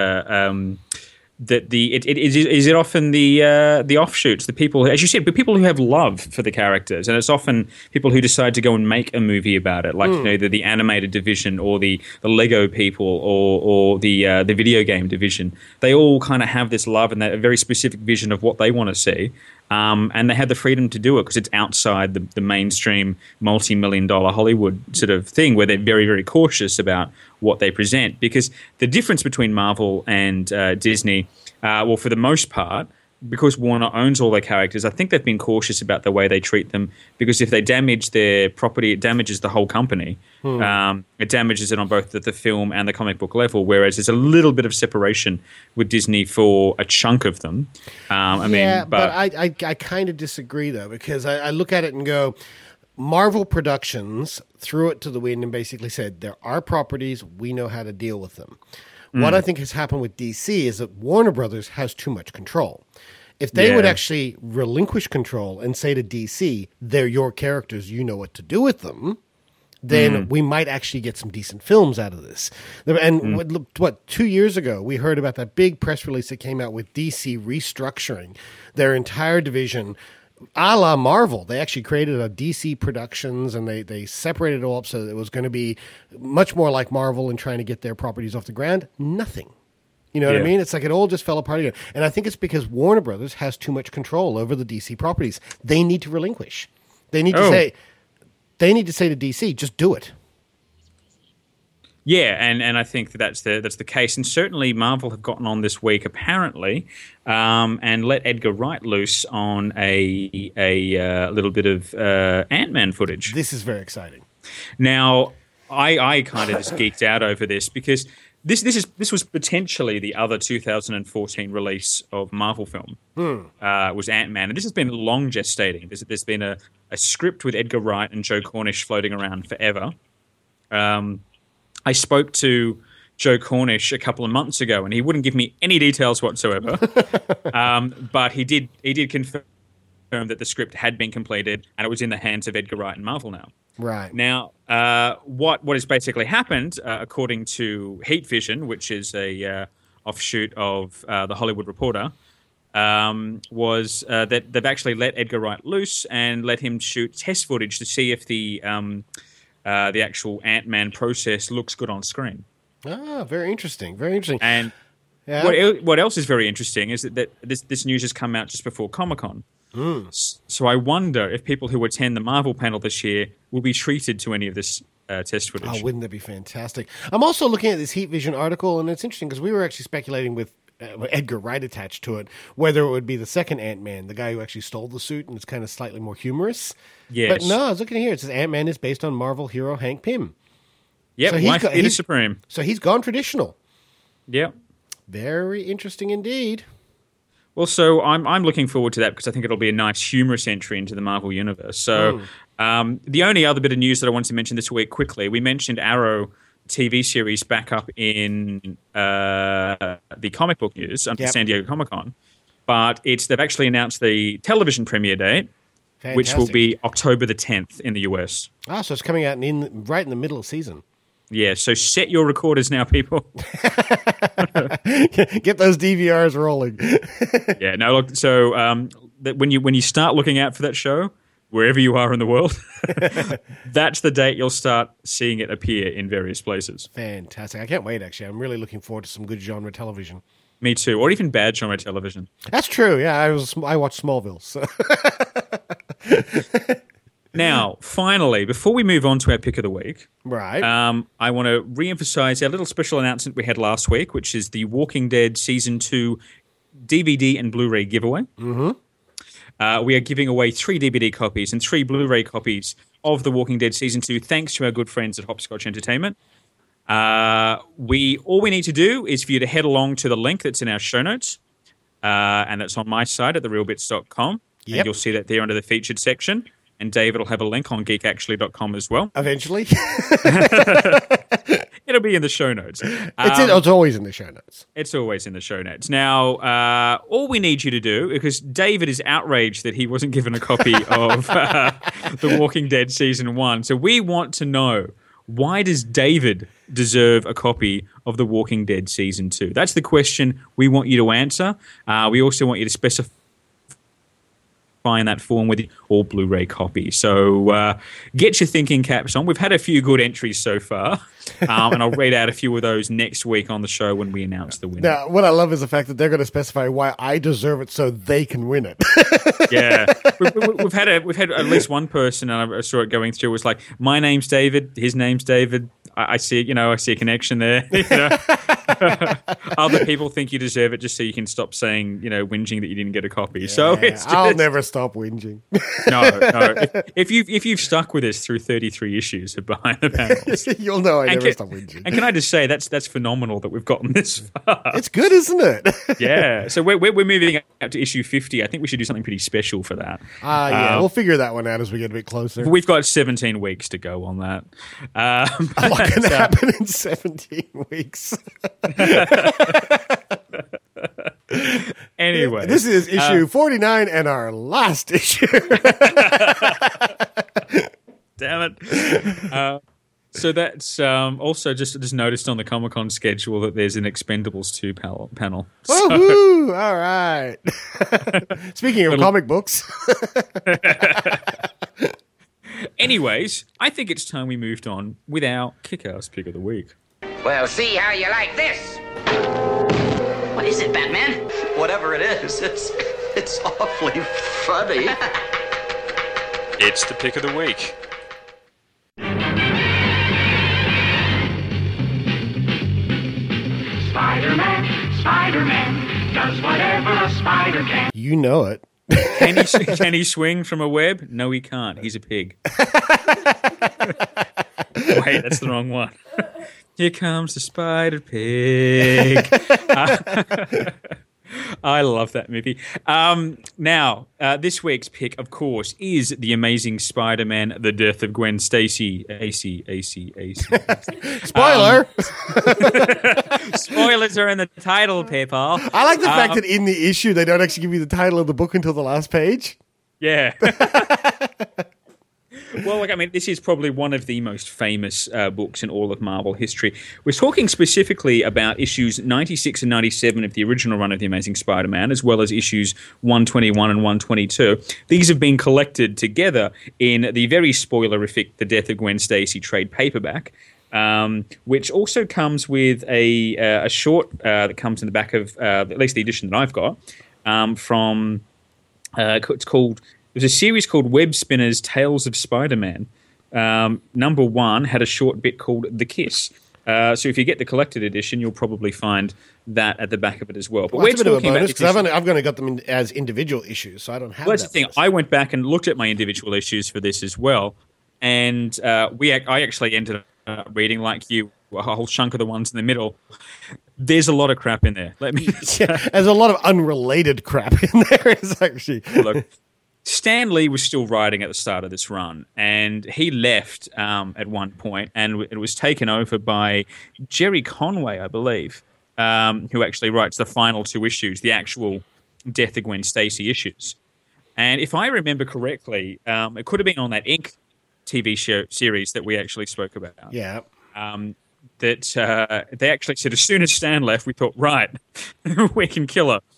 that is it often the offshoots, the people, as you said, but people who have love for the characters, and it's often people who decide to go and make a movie about it, like the animated division or the Lego people or the video game division. They all kind of have this love and a very specific vision of what they want to see. And they have the freedom to do it because it's outside the mainstream multi-million-dollar Hollywood sort of thing where they're very, very cautious about what they present. Because the difference between Marvel and Disney, well, for the most part, because Warner owns all their characters, I think they've been cautious about the way they treat them, because if they damage their property, it damages the whole company. It damages it on both the film and the comic book level, whereas there's a little bit of separation with Disney for a chunk of them. But I kind of disagree, though, because I look at it and go, Marvel Productions threw it to the wind and basically said, there are properties, we know how to deal with them. What I think has happened with DC is that Warner Brothers has too much control. If they would actually relinquish control and say to DC, they're your characters, you know what to do with them, then we might actually get some decent films out of this. And 2 years ago, we heard about that big press release that came out with DC restructuring their entire division, a la Marvel. They actually created a DC Productions, and they separated it all up so that it was going to be much more like Marvel and trying to get their properties off the ground. Nothing. You know what I Yeah. mean? It's like it all just fell apart again. And I think it's because Warner Brothers has too much control over the DC properties. They need to relinquish. They need to say to DC, just do it. Yeah, and I think that's the case, and certainly Marvel have gotten on this week apparently, and let Edgar Wright loose on a little bit of Ant-Man footage. This is very exciting. Now, I kind of just geeked out over this because this was potentially the other 2014 release of Marvel film. Was Ant-Man, and this has been long gestating. There's been a script with Edgar Wright and Joe Cornish floating around forever. I spoke to Joe Cornish a couple of months ago, and he wouldn't give me any details whatsoever. But he did confirm that the script had been completed, and it was in the hands of Edgar Wright and Marvel now. Right. Now, what has basically happened, according to Heat Vision, which is a offshoot of The Hollywood Reporter, was that they've actually let Edgar Wright loose and let him shoot test footage to see if the actual Ant-Man process looks good on screen. Ah, very interesting. Very interesting. And what else is very interesting is that this news has come out just before Comic-Con. So I wonder if people who attend the Marvel panel this year will be treated to any of this test footage. Oh, wouldn't that be fantastic? I'm also looking at this Heat Vision article, and it's interesting because we were actually speculating with Edgar Wright attached to it, whether it would be the second Ant-Man, the guy who actually stole the suit, and it's kind of slightly more humorous. Yes. But no, I was looking here. It says Ant-Man is based on Marvel hero Hank Pym. Yep, So Life Theater Supreme. So he's gone traditional. Yep. Very interesting indeed. Well, so I'm looking forward to that because I think it'll be a nice humorous entry into the Marvel universe. So the only other bit of news that I wanted to mention this week quickly, we mentioned Arrow TV series back up in the comic book news under San Diego Comic-Con, but they've actually announced the television premiere date, which will be October the 10th in the US. Ah, so it's coming out right in the middle of season. Yeah, so set your recorders now, people. Get those DVRs rolling. Yeah, no, look, so when you start looking out for that show, wherever you are in the world, that's the date you'll start seeing it appear in various places. Fantastic. I can't wait, actually. I'm really looking forward to some good genre television. Me too, or even bad genre television. That's true, yeah. I watched Smallville, so... Now, finally, before we move on to our pick of the week, right? I want to re-emphasize our little special announcement we had last week, which is the Walking Dead Season 2 DVD and Blu-ray giveaway. Mm-hmm. We are giving away 3 DVD copies and 3 Blu-ray copies of The Walking Dead Season 2, thanks to our good friends at Hopscotch Entertainment. All we need to do is for you to head along to the link that's in our show notes, and that's on my site at therealbits.com. Yep. And you'll see that there under the featured section. And David will have a link on geekactually.com as well. Eventually. It'll be in the show notes. It's always in the show notes. It's always in the show notes. Now, all we need you to do, because David is outraged that he wasn't given a copy of The Walking Dead Season 1. So we want to know, why does David deserve a copy of The Walking Dead Season 2? That's the question we want you to answer. We also want you to specify in that form with all Blu-ray copy. So get your thinking caps on. We've had a few good entries so far, and I'll read out a few of those next week on the show when we announce the winner. Now, what I love is the fact that they're going to specify why I deserve it so they can win it. Yeah, we've had at least one person, and I saw it going through, was like, my name's David, his name's David. I see, I see a connection there. Other people think you deserve it just so you can stop saying, whinging that you didn't get a copy. Yeah, so it's just, I'll never stop whinging. No. If you've stuck with us through 33 issues of Behind the Panels, you'll know I never stop whinging. And can I just say that's phenomenal that we've gotten this far. It's good, isn't it? Yeah. So we're moving up to issue 50. I think we should do something pretty special for that. Yeah, we'll figure that one out as we get a bit closer. We've got 17 weeks to go on that. What can happen in 17 weeks? Anyway, this is issue 49 and our last issue. Damn it. So that's also just noticed on the Comic-Con schedule that there's an Expendables 2 panel. Woohoo! All right. Speaking of comic books. Anyways, I think it's time we moved on with our kick-ass pick of the week. Well, see how you like this. What is it, Batman? Whatever it is, it's awfully funny. It's the pick of the week. Spider-Man does whatever a spider can. You know it. Can he swing from a web? No, he can't. He's a pig. Wait, that's the wrong one. Here comes the spider pig. I love that movie. Now, this week's pick, of course, is The Amazing Spider-Man, The Death of Gwen Stacy. AC. Spoiler! Spoilers are in the title, people. I like the fact that in the issue, they don't actually give you the title of the book until the last page. Yeah. Well, look, I mean, this is probably one of the most famous books in all of Marvel history. We're talking specifically about issues 96 and 97 of the original run of The Amazing Spider-Man, as well as issues 121 and 122. These have been collected together in the very spoilerific The Death of Gwen Stacy trade paperback, which also comes with a short that comes in the back of, at least the edition that I've got, from, it's called... There's a series called Web Spinners Tales of Spider-Man. Number 1 had a short bit called The Kiss. So if you get the collected edition, you'll probably find that at the back of it as well. But that's a bit of a bonus, because I've only got them as individual issues, so I don't have that. Well, that's the thing. I went back and looked at my individual issues for this as well, and I actually ended up reading, like you, a whole chunk of the ones in the middle. There's a lot of crap in there. Let me. There's a lot of unrelated crap in there. It's actually. Look, Stan Lee was still writing at the start of this run, and he left at one point, and it was taken over by Jerry Conway, I believe, who actually writes the final 2 issues, the actual Death of Gwen Stacy issues. And if I remember correctly, it could have been on that Inc. TV show series that we actually spoke about. Yeah. That they actually said as soon as Stan left, we thought, right, we can kill her.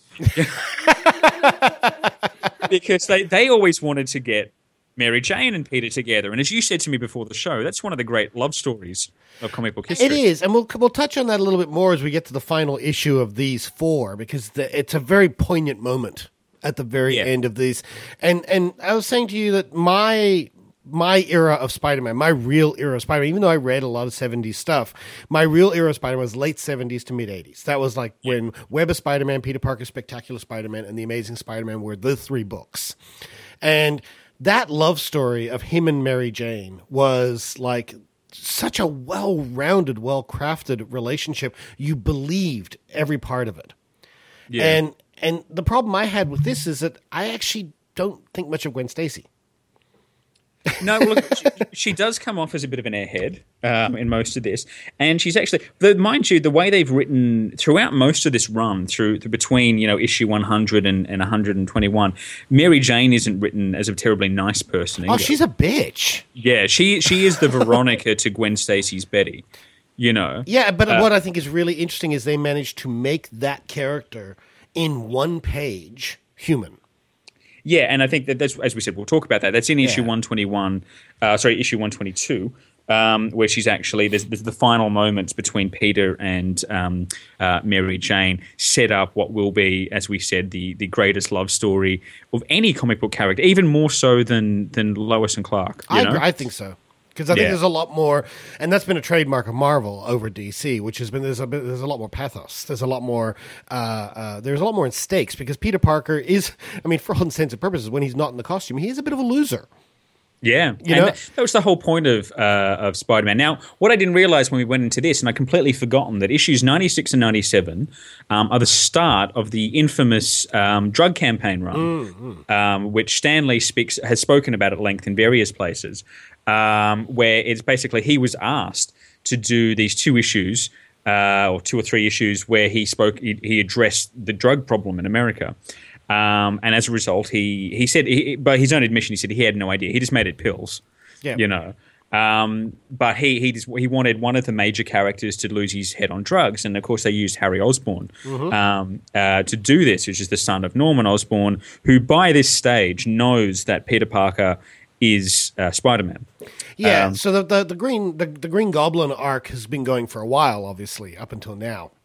Because they always wanted to get Mary Jane and Peter together. And as you said to me before the show, that's one of the great love stories of comic book history. It is, and we'll touch on that a little bit more as we get to the final issue of these 4, because it's a very poignant moment at the very end of these. And I was saying to you that my era of Spider-Man, my real era of Spider-Man, even though I read a lot of 70s stuff, my real era of Spider-Man was late 70s to mid 80s. That was like when Web of Spider-Man, Peter Parker's Spectacular Spider-Man, and The Amazing Spider-Man were the 3 books. And that love story of him and Mary Jane was like such a well-rounded, well-crafted relationship. You believed every part of it. Yeah. And the problem I had with this is that I actually don't think much of Gwen Stacy. No, look, she does come off as a bit of an airhead in most of this, and she's actually, mind you, the way they've written throughout most of this run, through between issue 100 and 121, Mary Jane isn't written as a terribly nice person either. Oh, she's a bitch. Yeah, she is the Veronica to Gwen Stacy's Betty. Yeah, but what I think is really interesting is they managed to make that character in one page human. Yeah, and I think that's, as we said, we'll talk about that. That's in issue 121, issue 122, where she's actually, there's the final moments between Peter and Mary Jane set up what will be, as we said, the greatest love story of any comic book character, even more so than Lois and Clark. I think so. Because I think there's a lot more, and that's been a trademark of Marvel over DC, which has been there's a lot more pathos. There's a lot more in stakes, because Peter Parker is, I mean, for all intents and purposes, when he's not in the costume, he is a bit of a loser. Yeah, that was the whole point of Spider-Man. Now, what I didn't realize when we went into this, and I completely forgotten, that issues 96 and 97 are the start of the infamous drug campaign run, which Stan Lee has spoken about at length in various places. Where it's basically he was asked to do these 2 issues, or 2 or 3 issues, where he addressed the drug problem in America. And as a result, he said, by his own admission, he said he had no idea. He just made it pills, but he wanted one of the major characters to lose his head on drugs. And of course, they used Harry Osborn to do this, which is the son of Norman Osborn, who by this stage knows that Peter Parker is Spider-Man. Yeah, so the Green Goblin arc has been going for a while, obviously, up until now.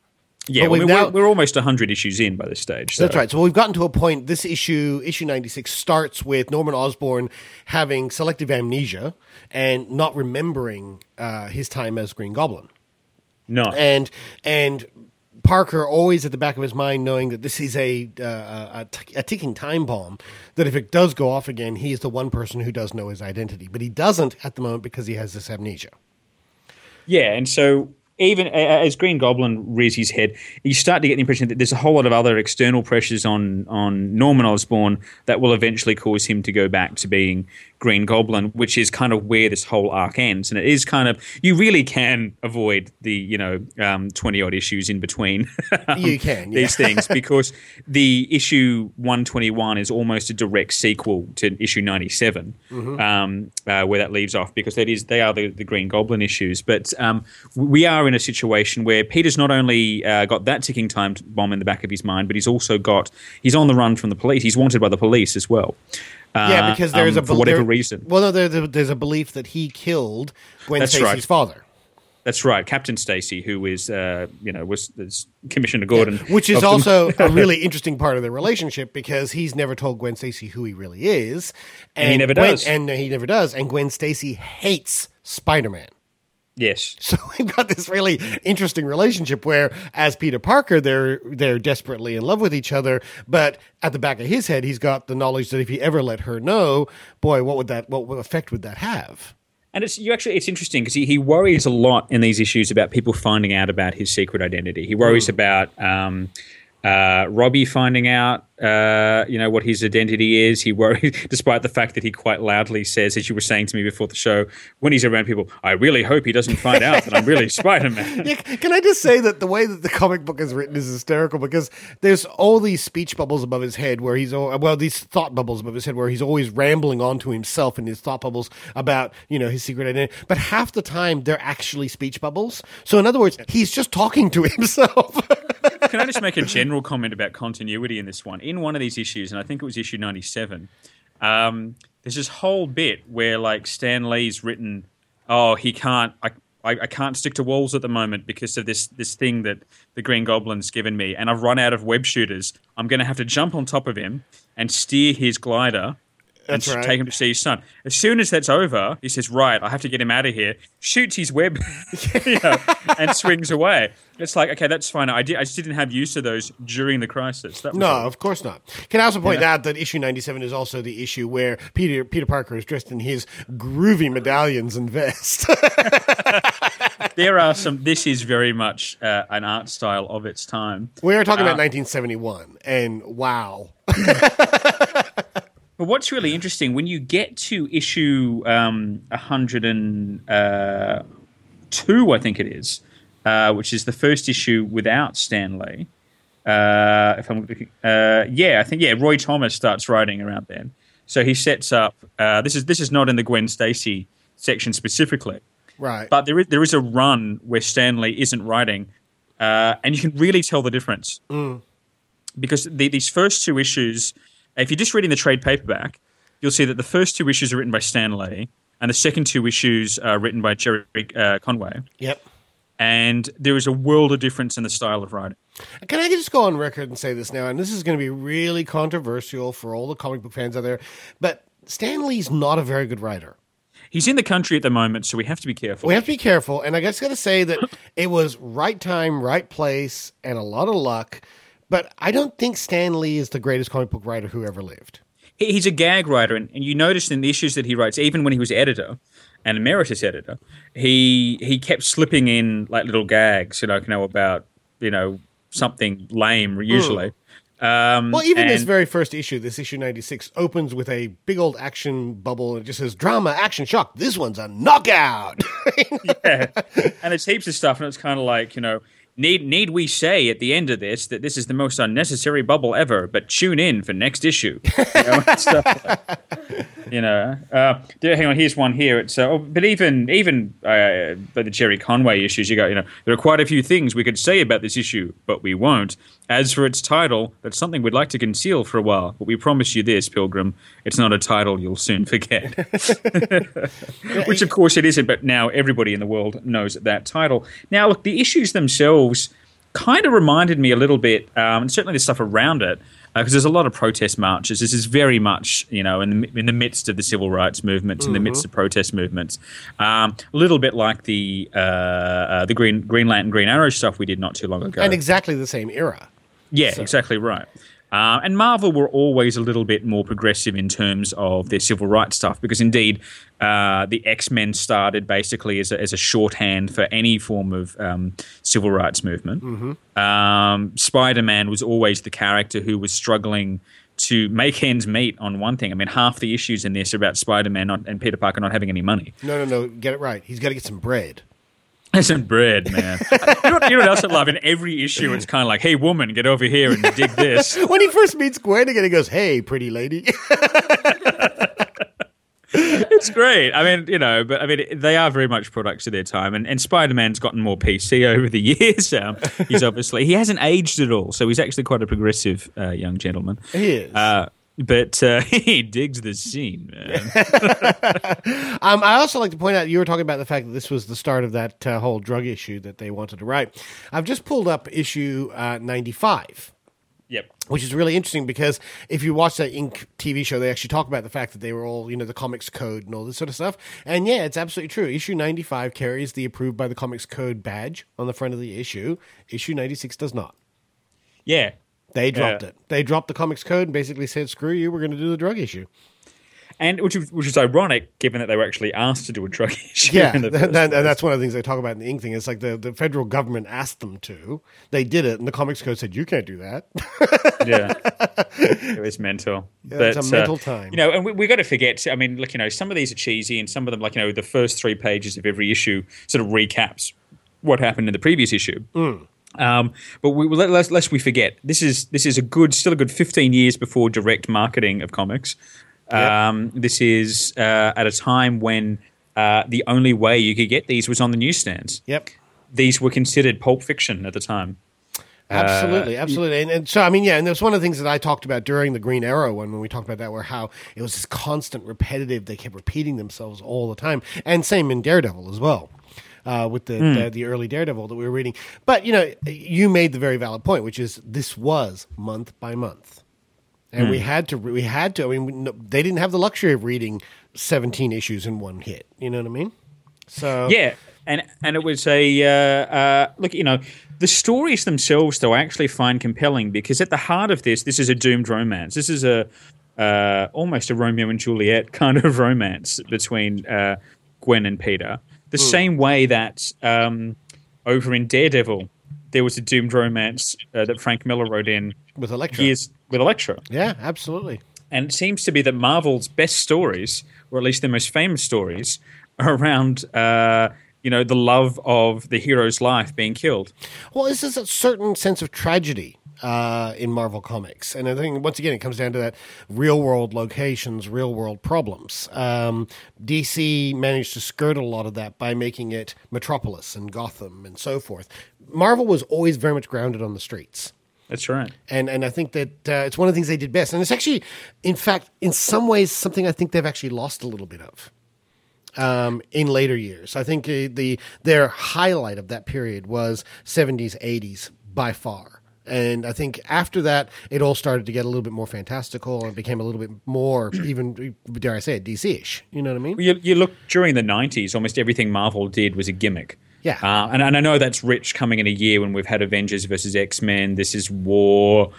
Yeah, But we're almost 100 issues in by this stage. So. That's right. So we've gotten to a point, this issue 96, starts with Norman Osborn having selective amnesia and not remembering his time as Green Goblin. No. And Parker always at the back of his mind knowing that this is a ticking time bomb, that if it does go off again, he is the one person who does know his identity. But he doesn't at the moment because he has this amnesia. Yeah, and so even as Green Goblin rears his head, you start to get the impression that there's a whole lot of other external pressures on Norman Osborn that will eventually cause him to go back to being Green Goblin, which is kind of where this whole arc ends. And it is kind of, you really can avoid the 20-odd issues in between you can, these things, because the issue 121 is almost a direct sequel to issue 97, where that leaves off, because they are the Green Goblin issues. But we are in a situation where Peter's not only got that ticking time bomb in the back of his mind, but he's also he's on the run from the police. He's wanted by the police as well. Yeah, because there's for whatever reason. Well, no, there's a belief that he killed Gwen Stacy's father. That's right, Captain Stacy, who is was Commissioner Gordon, which is also a really interesting part of their relationship, because he's never told Gwen Stacy who he really is, and he never does. And Gwen Stacy hates Spider-Man. Yes. So we've got this really interesting relationship where, as Peter Parker, they're desperately in love with each other, but at the back of his head, he's got the knowledge that if he ever let her know, boy, what effect would that have? And it's interesting because he worries a lot in these issues about people finding out about his secret identity. He worries about Robbie finding out, what his identity is. He worries, despite the fact that he quite loudly says, as you were saying to me before the show, when he's around people, I really hope he doesn't find out that I'm really Spider-Man. Yeah, can I just say that the way that the comic book is written is hysterical, because there's all these speech bubbles above his head where these thought bubbles above his head where he's always rambling on to himself in his thought bubbles about, his secret identity. But half the time they're actually speech bubbles. So in other words, he's just talking to himself. Can I just make a general comment about continuity in this one? In one of these issues, and I think it was issue 97, there's this whole bit where, like, Stan Lee's written, I can't stick to walls at the moment because of this thing that the Green Goblin's given me, and I've run out of web shooters. I'm going to have to jump on top of him and steer his glider and take him to see his son. As soon as that's over, he says, right, I have to get him out of here, shoots his web and swings away. It's like, okay, that's fine. I just didn't have use of those during the crisis. Of course not. Can I also point out that issue 97 is also the issue where Peter Parker is dressed in his groovy medallions and vest. There are this is very much an art style of its time. We are talking about 1971, and wow. But what's really interesting, when you get to issue 102, I think it is, which is the first issue without Stan Lee. If I'm looking, Roy Thomas starts writing around then. So he sets up. This is not in the Gwen Stacy section specifically, right? But there is a run where Stan Lee isn't writing, and you can really tell the difference because these first two issues. If you're just reading the trade paperback, you'll see that the first two issues are written by Stan Lee, and the second two issues are written by Jerry Conway. Yep. And there is a world of difference in the style of writing. Can I just go on record and say this now? And this is going to be really controversial for all the comic book fans out there, but Stan Lee's not a very good writer. He's in the country at the moment, so we have to be careful. We have to be careful, and I just got to say that it was right time, right place, and a lot of luck. But I don't think Stan Lee is the greatest comic book writer who ever lived. He's a gag writer, and you notice in the issues that he writes, even when he was editor, and emeritus editor, he kept slipping in like little gags, about something lame usually. This very first issue, this issue 96, opens with a big old action bubble, and it just says drama, action, shock. This one's a knockout. Yeah, and it's heaps of stuff, and it's kind of like Need we say at the end of this that this is the most unnecessary bubble ever? But tune in for next issue. Stuff hang on. Here's one here. It's but even by the Jerry Conway issues, you got there are quite a few things we could say about this issue, but we won't. As for its title, that's something we'd like to conceal for a while. But we promise you this, Pilgrim, it's not a title you'll soon forget. Which, of course, it isn't. But now everybody in the world knows that title. Now, look, the issues themselves kind of reminded me a little bit, and certainly the stuff around it, because there's a lot of protest marches. This is very much, in the midst of the civil rights movements, in the midst of protest movements. A little bit like the Green Lantern, Green Arrow stuff we did not too long ago. And exactly the same era. Yeah, exactly right. And Marvel were always a little bit more progressive in terms of their civil rights stuff, because indeed the X-Men started basically as a shorthand for any form of civil rights movement. Spider-Man was always the character who was struggling to make ends meet on one thing. I mean, half the issues in this are about Spider-Man and Peter Parker not having any money. No, get it right. He's got to get some bread. Some bread, man. You know what else I love? In every issue, it's kind of like, hey, woman, get over here and dig this. When he first meets Gwen again, he goes, hey, pretty lady. It's great. I mean, they are very much products of their time. And Spider-Man's gotten more PC over the years. He hasn't aged at all. So he's actually quite a progressive young gentleman. He is. But he digs the scene, man. I also like to point out, you were talking about the fact that this was the start of that whole drug issue that they wanted to write. I've just pulled up issue 95. Yep. Which is really interesting because if you watch that Inc. TV show, they actually talk about the fact that they were all, the Comics Code and all this sort of stuff. And yeah, it's absolutely true. Issue 95 carries the approved by the Comics Code badge on the front of the issue. Issue 96 does not. Yeah. They dropped it. They dropped the Comics Code and basically said, screw you, we're going to do the drug issue. And which is ironic, given that they were actually asked to do a drug issue. Yeah, and that's one of the things they talk about in the Ink thing. It's like the federal government asked them to. They did it, and the Comics Code said, you can't do that. Yeah. It was mental. Yeah, but, it's a mental time. And we got to forget, I mean, some of these are cheesy, and some of them, the first 3 pages of every issue sort of recaps what happened in the previous issue. But lest we forget, this is still a good 15 years before direct marketing of comics. Yep. This is at a time when the only way you could get these was on the newsstands. Yep. These were considered pulp fiction at the time. Absolutely. And so, I mean, yeah, and there's one of the things that I talked about during the Green Arrow one, when we talked about that, where how it was this constant repetitive, they kept repeating themselves all the time. And same in Daredevil as well. With the early Daredevil that we were reading. But, you made the very valid point, which is this was month by month. And we had to, I mean, they didn't have the luxury of reading 17 issues in one hit. You know what I mean? So yeah. And it was look, the stories themselves, though, I actually find compelling because at the heart of this is a doomed romance. This is almost a Romeo and Juliet kind of romance between Gwen and Peter. The same way that over in Daredevil, there was a doomed romance that Frank Miller wrote in with Elektra. With Elektra. Yeah, absolutely. And it seems to be that Marvel's best stories, or at least their most famous stories, are around the love of the hero's life being killed. Well, this is a certain sense of tragedy in Marvel Comics. And I think, once again, it comes down to that real-world locations, real-world problems. DC managed to skirt a lot of that by making it Metropolis and Gotham and so forth. Marvel was always very much grounded on the streets. That's right. And I think that it's one of the things they did best. And it's actually, in fact, in some ways, something I think they've actually lost a little bit of. In later years. I think their highlight of that period was 70s, 80s by far. And I think after that, it all started to get a little bit more fantastical and became a little bit more, even, dare I say it, DC-ish. You know what I mean? You look, during the 90s, almost everything Marvel did was a gimmick. Yeah. And I know that's rich coming in a year when we've had Avengers versus X-Men, This Is War,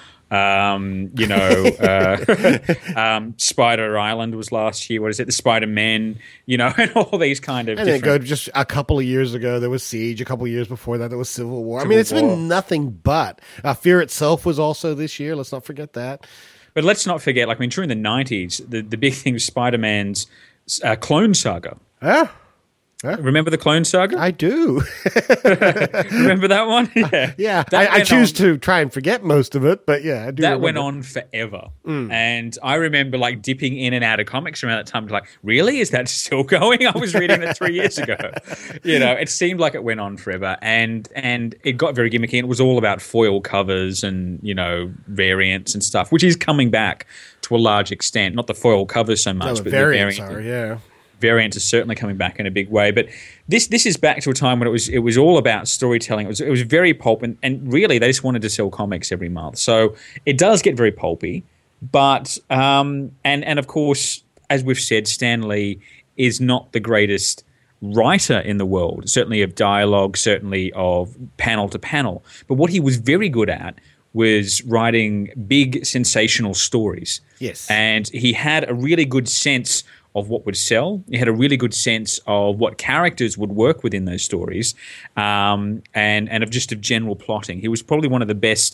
Spider Island was last year. What is it? The Spider-Man, and all these kind of. And then go just a couple of years ago, there was Siege. A couple of years before that, there was Civil War. It's been nothing but. Fear Itself was also this year. Let's not forget that. But let's not forget, during the 90s, the big thing was Spider-Man's Clone Saga. Yeah. Huh? Remember the Clone Saga? I do. Remember that one? Yeah. Yeah. I choose to try and forget most of it, but yeah, I do. That went on forever. And I remember dipping in and out of comics around that time. Really? Is that still going? I was reading it 3 years ago. It seemed like it went on forever. And it got very gimmicky. And it was all about foil covers and, variants and stuff, which is coming back to a large extent. Not the foil covers so much, but the variants the are, yeah. variants are certainly coming back in a big way. But this is back to a time when it was all about storytelling. It was very pulp, and really they just wanted to sell comics every month. So it does get very pulpy. But and of course, as we've said, Stan Lee is not the greatest writer in the world, certainly of dialogue, certainly of panel to panel. But what he was very good at was writing big, sensational stories. Yes. And he had a really good sense of what would sell. He had a really good sense of what characters would work within those stories, and of general plotting. He was probably one of the best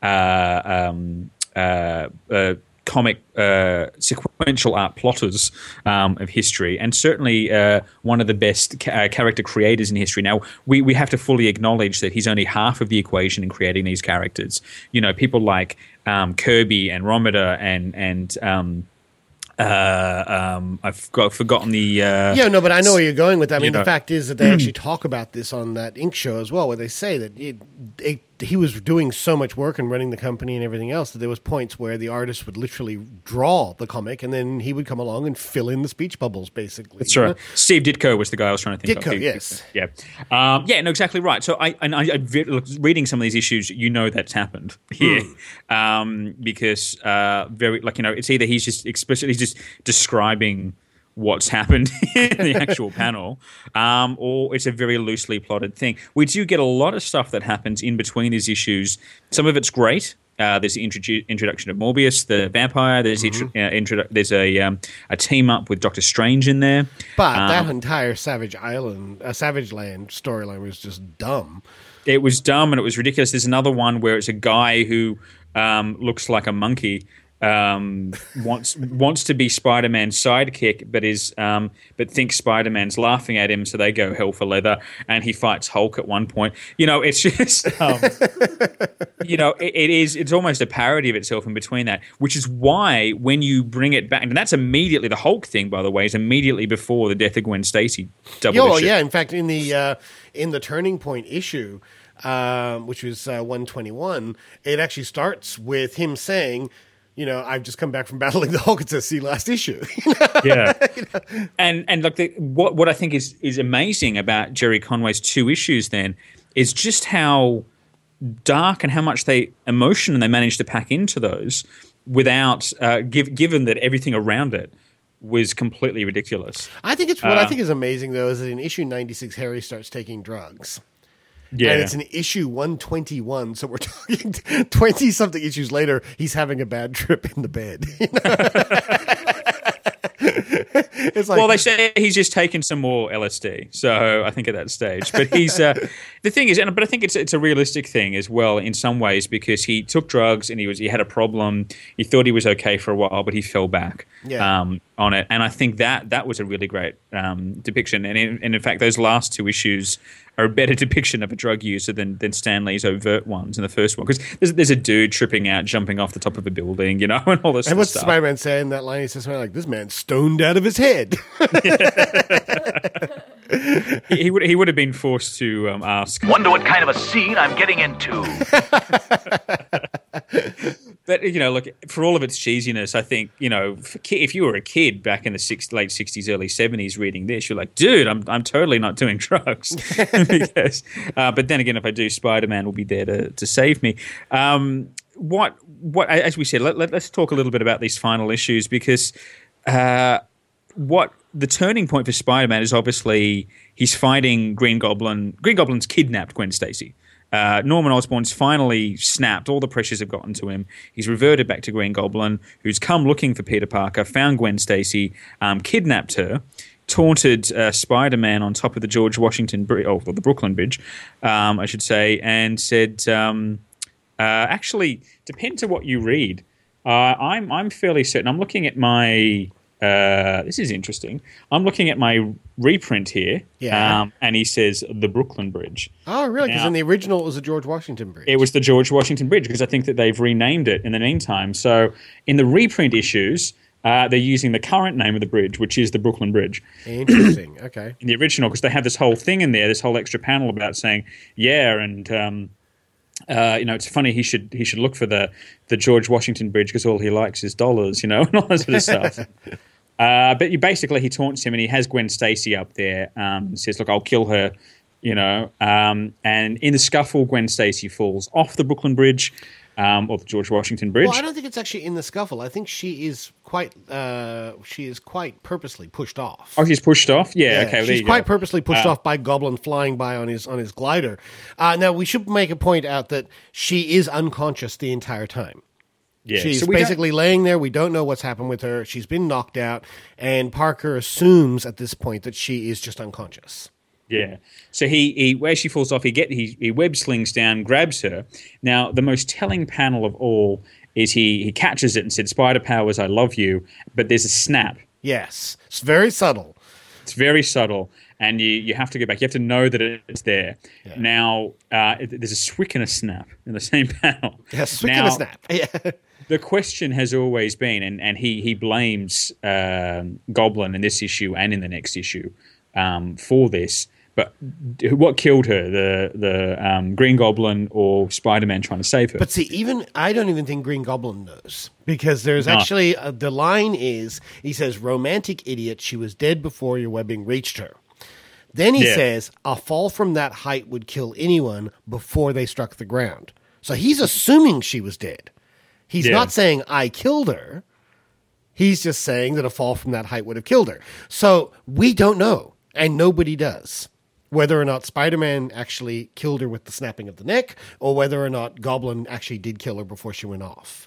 comic sequential art plotters of history, and certainly one of the best character creators in history. Now, we have to fully acknowledge that he's only half of the equation in creating these characters. You know, people like Kirby and Romita and I've forgotten the but I know where you're going with that. I mean, the fact is that they actually talk about this on that Ink show as well, where they say that he was doing so much work and running the company and everything else that there was points where the artist would literally draw the comic and then he would come along and fill in the speech bubbles, basically. That's right. Steve Ditko was the guy I was trying to think of. Ditko, yes. Yeah. No, exactly right. So I reading some of these issues, you know that's happened here. Because it's either he's just describing what's happened in the actual panel, or it's a very loosely plotted thing. We do get a lot of stuff that happens in between these issues. Some of it's great. There's the introduction of Morbius, the vampire. There's there's a team up with Doctor Strange in there. But that entire Savage Land storyline was just dumb. It was dumb and it was ridiculous. There's another one where it's a guy who looks like a monkey. Wants to be Spider-Man's sidekick, but thinks Spider-Man's laughing at him, so they go hell for leather, and he fights Hulk at one point. You know, it's just, it's almost a parody of itself in between that, which is why when you bring it back, and that's immediately, the Hulk thing, by the way, is immediately before the death of Gwen Stacy double issue. Yeah, in fact, in the Turning Point issue, which was 121, it actually starts with him saying, you know, I've just come back from battling the Hulk. It's the last issue. Yeah, and look, what I think is amazing about Jerry Conway's two issues then is just how dark and how much emotion they managed to pack into those without given that everything around it was completely ridiculous. I think what I think is amazing though is that in issue 96, Harry starts taking drugs. Yeah. And it's an issue 121, so we're talking 20-something issues later, he's having a bad trip in the bed. It's like, well, they say he's just taken some more LSD, so I think at that stage. But he's the thing is, but I think it's a realistic thing as well in some ways because he took drugs and he had a problem. He thought he was okay for a while, but he fell back on it. And I think that was a really great depiction. And in fact, those last two issues are a better depiction of a drug user than Stan Lee's overt ones in the first one. Because there's a dude tripping out, jumping off the top of a building, you know, and all this stuff. And what's Spider-Man saying in that line? He says something like, this man's stoned out of his head. He would have been forced to ask. Wonder what kind of a scene I'm getting into. But, you know, look, for all of its cheesiness, I think, you know, if you were a kid back in the late 60s, early 70s reading this, you're like, dude, I'm totally not doing drugs. But then again, if I do, Spider-Man will be there to save me. What as we said, let's talk a little bit about these final issues because what the turning point for Spider-Man is obviously he's fighting Green Goblin. Green Goblin's kidnapped Gwen Stacy. Norman Osborn's finally snapped. All the pressures have gotten to him. He's reverted back to Green Goblin, who's come looking for Peter Parker, found Gwen Stacy, kidnapped her, taunted Spider-Man on top of the George Washington Bridge, or the Brooklyn Bridge, I should say, and said, actually, depends on what you read. I'm fairly certain. I'm looking at my... this is interesting. I'm looking at my reprint here, and he says the Brooklyn Bridge. Oh, really? Because in the original, it was the George Washington Bridge. It was the George Washington Bridge because I think that they've renamed it in the meantime. So in the reprint issues, they're using the current name of the bridge, which is the Brooklyn Bridge. Interesting. Okay. In the original, because they have this whole thing in there, this whole extra panel about saying, and you know, it's funny. He should look for the George Washington Bridge because all he likes is dollars, you know, and all that sort of stuff. But he taunts him, and he has Gwen Stacy up there and says, look, I'll kill her, and in the scuffle, Gwen Stacy falls off the Brooklyn Bridge, or the George Washington Bridge. Well, I don't think it's actually in the scuffle. I think she is quite purposely pushed off. Oh, she's pushed off? Yeah, okay. Well, she's quite purposely pushed off by Goblin flying by on his glider. Now, we should make a point out that she is unconscious the entire time. Yeah, she's basically laying there. We don't know what's happened with her. She's been knocked out, and Parker assumes at this point that she is just unconscious. Yeah. So he where she falls off, he web slings down, grabs her. Now, the most telling panel of all is he catches it and said, "Spider powers, I love you," but there's a snap. Yes. It's very subtle. It's very subtle, and you have to go back. You have to know that it's there. Yeah. Now, there's a swick and a snap in the same panel. Yeah, swick and a snap. Yeah. The question has always been, and he blames Goblin in this issue and in the next issue for this. But what killed her? The Green Goblin or Spider-Man trying to save her? But see, I don't even think Green Goblin knows, because there's actually the line is, he says, "Romantic idiot, she was dead before your webbing reached her." Then he says, "A fall from that height would kill anyone before they struck the ground." So he's assuming she was dead. He's not saying I killed her. He's just saying that a fall from that height would have killed her. So we don't know, and nobody does, whether or not Spider-Man actually killed her with the snapping of the neck, or whether or not Goblin actually did kill her before she went off.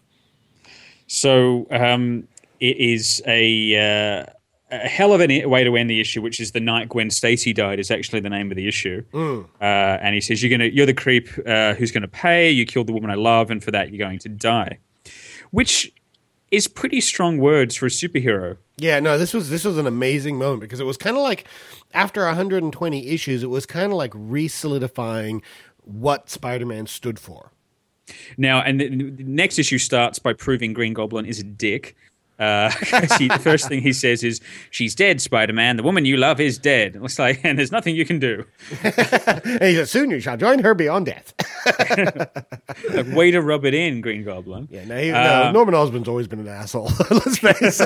So it is a hell of a way to end the issue, which is the night Gwen Stacy died is actually the name of the issue. And he says, you're the creep who's going to pay. You killed the woman I love, and for that you're going to die. Which is pretty strong words for a superhero. Yeah, no, this was an amazing moment, because it was kind of like, after 120 issues, it was kind of like re-solidifying what Spider-Man stood for. Now, and the next issue starts by proving Green Goblin is a dick. The first thing he says is, "She's dead, Spider-Man. The woman you love is dead." It's like, and there's nothing you can do. And he says, "Soon you shall join her beyond death." Like, way to rub it in, Green Goblin. Yeah, no, Norman Osborn's always been an asshole. Let's face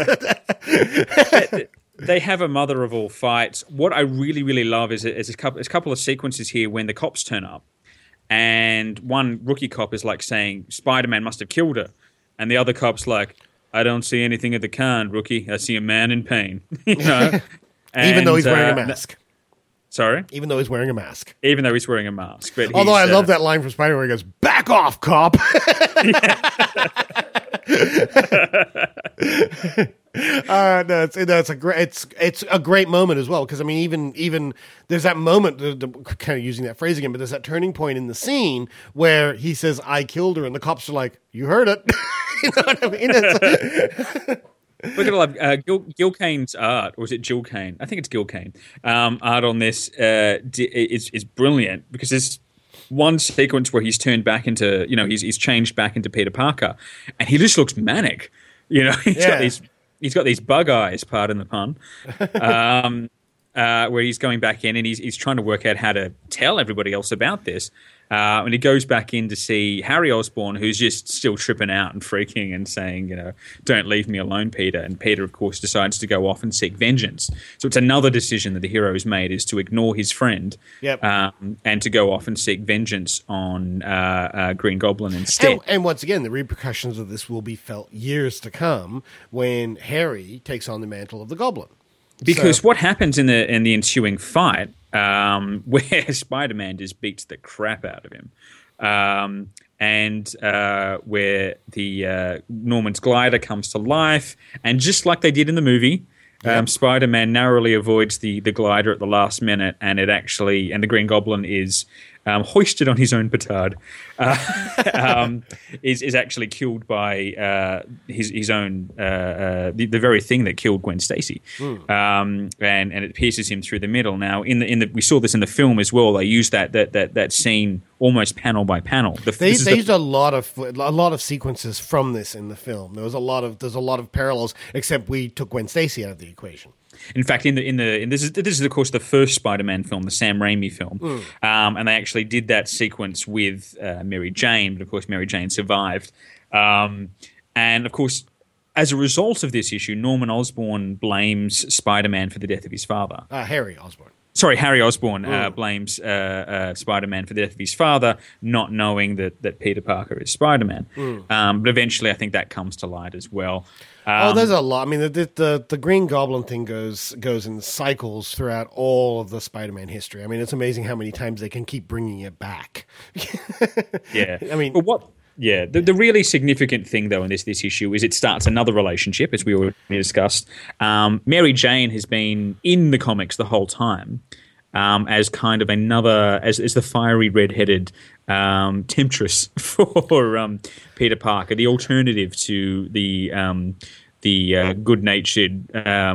it. They have a mother of all fights. What I really, really love is a couple of sequences here when the cops turn up, and one rookie cop is like saying, "Spider-Man must have killed her," and the other cop's like, "I don't see anything of the kind, rookie. I see a man in pain." Even though he's wearing a mask. Sorry? Even though he's wearing a mask. Even though he's wearing a mask. But although I love that line from Spider-Man where he goes, "Back off, cop." No, it's a great moment as well, because I mean, even there's that moment, kind of using that phrase again, but there's that turning point in the scene where he says, "I killed her," and the cops are like, "You heard it." You know what I mean? Look at Gil Kane's art, or is it Jill Kane? I think it's Gil Kane. Art on this is brilliant, because there's one sequence where he's turned back into, he's changed back into Peter Parker, and he just looks manic. He's got these bug eyes, pardon the pun, where he's going back in and he's trying to work out how to tell everybody else about this. And he goes back in to see Harry Osborn, who's just still tripping out and freaking and saying, "Don't leave me alone, Peter." And Peter, of course, decides to go off and seek vengeance. So it's another decision that the hero has made, is to ignore his friend and to go off and seek vengeance on Green Goblin instead. And once again, the repercussions of this will be felt years to come when Harry takes on the mantle of the Goblin. Because what happens in the ensuing fight, where Spider-Man just beats the crap out of him, and where the Norman's glider comes to life, and just like they did in the movie, Spider-Man narrowly avoids the glider at the last minute, and the Green Goblin is hoisted on his own petard, is actually killed by his own the very thing that killed Gwen Stacy, and it pierces him through the middle. Now, we saw this in the film as well. They used that scene almost panel by panel. They used a lot of sequences from this in the film. There's a lot of parallels, except we took Gwen Stacy out of the equation. In fact, this is of course the first Spider-Man film, the Sam Raimi film, and they actually did that sequence with Mary Jane, but of course Mary Jane survived, and of course as a result of this issue, Norman Osborn blames Spider-Man for the death of his father. Harry Osborn. Sorry, Harry Osborn blames Spider-Man for the death of his father, not knowing that Peter Parker is Spider-Man. But eventually, I think that comes to light as well. There's a lot. I mean, the Green Goblin thing goes in cycles throughout all of the Spider-Man history. I mean, it's amazing how many times they can keep bringing it back. Yeah, I mean, but what? Yeah, the really significant thing though in this issue is it starts another relationship, as we already discussed. Mary Jane has been in the comics the whole time as kind of another as the fiery red-headed temptress for Peter Parker, the alternative to the good-natured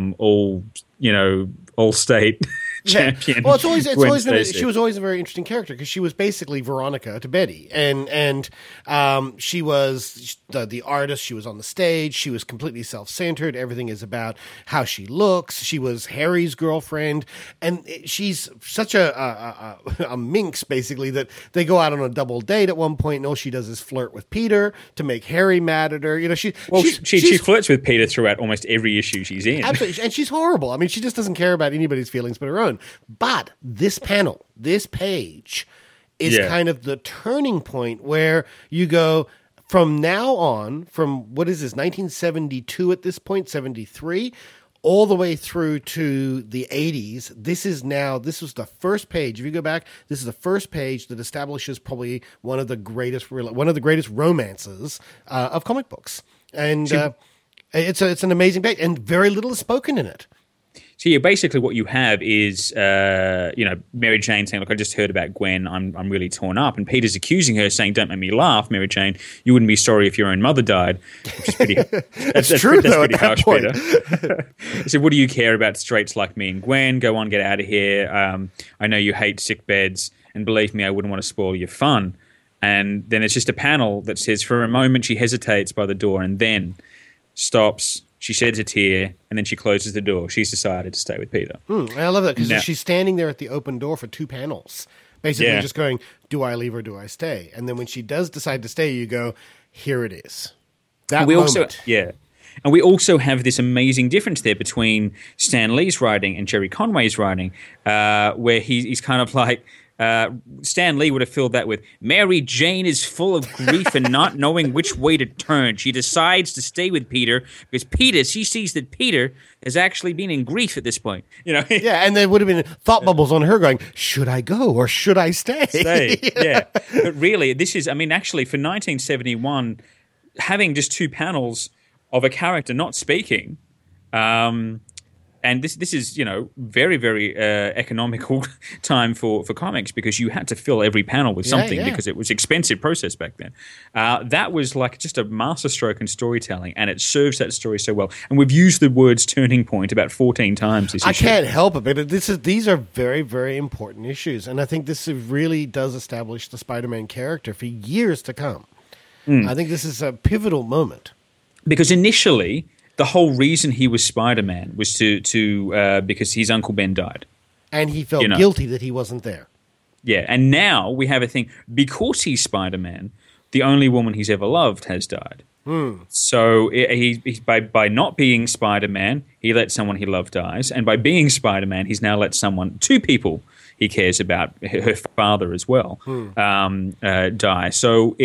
all-state champion. Well, she was always a very interesting character because she was basically Veronica to Betty, and she was the artist. She was on the stage. She was completely self-centered. Everything is about how she looks. She was Harry's girlfriend, and she's such a minx basically that they go out on a double date at one point, and all she does is flirt with Peter to make Harry mad at her. You know, she flirts with Peter throughout almost every issue she's in. Absolutely, and she's horrible. I mean, she just doesn't care about anybody's feelings but her own. But this panel, this page, is kind of the turning point where you go from now on, from what is this, 1972 at this point, 73, all the way through to the 80s. This was the first page. If you go back, this is the first page that establishes probably one of the greatest romances of comic books. And it's an amazing page, and very little is spoken in it. So yeah, basically what you have is, Mary Jane saying, "Look, I just heard about Gwen. I'm really torn up." And Peter's accusing her, saying, "Don't make me laugh, Mary Jane. You wouldn't be sorry if your own mother died." Which is pretty. that's true, that's though. pretty At that harsh, point, Peter. He said, "What do you care about straights like me and Gwen? Go on, get out of here. I know you hate sick beds, and believe me, I wouldn't want to spoil your fun." And then it's just a panel that says, for a moment, she hesitates by the door and then stops. She sheds a tear, and then she closes the door. She's decided to stay with Peter. I love that because she's standing there at the open door for 2 panels, basically just going, do I leave or do I stay? And then when she does decide to stay, you go, here it is. And we also have this amazing difference there between Stan Lee's writing and Jerry Conway's writing, where he's kind of like, Stan Lee would have filled that with, Mary Jane is full of grief and not knowing which way to turn. She decides to stay with Peter because she sees that Peter has actually been in grief at this point. Yeah, and there would have been thought bubbles on her going, should I go or should I stay? Yeah. But really, this is, actually for 1971, having just 2 panels of a character not speaking, and this is, very, very economical time for comics because you had to fill every panel with something because it was an expensive process back then. That was like just a masterstroke in storytelling, and it serves that story so well. And we've used the words turning point about 14 times this issue. I can't help it, but these are very, very important issues, and I think this really does establish the Spider-Man character for years to come. I think this is a pivotal moment. Because initially, the whole reason he was Spider-Man was to because his Uncle Ben died. And he felt guilty that he wasn't there. Yeah, and now we have a thing, because he's Spider-Man, the only woman he's ever loved has died. So he by not being Spider-Man, he let someone he loved dies, and by being Spider-Man, he's now let 2 people he cares about, her father as well, die. So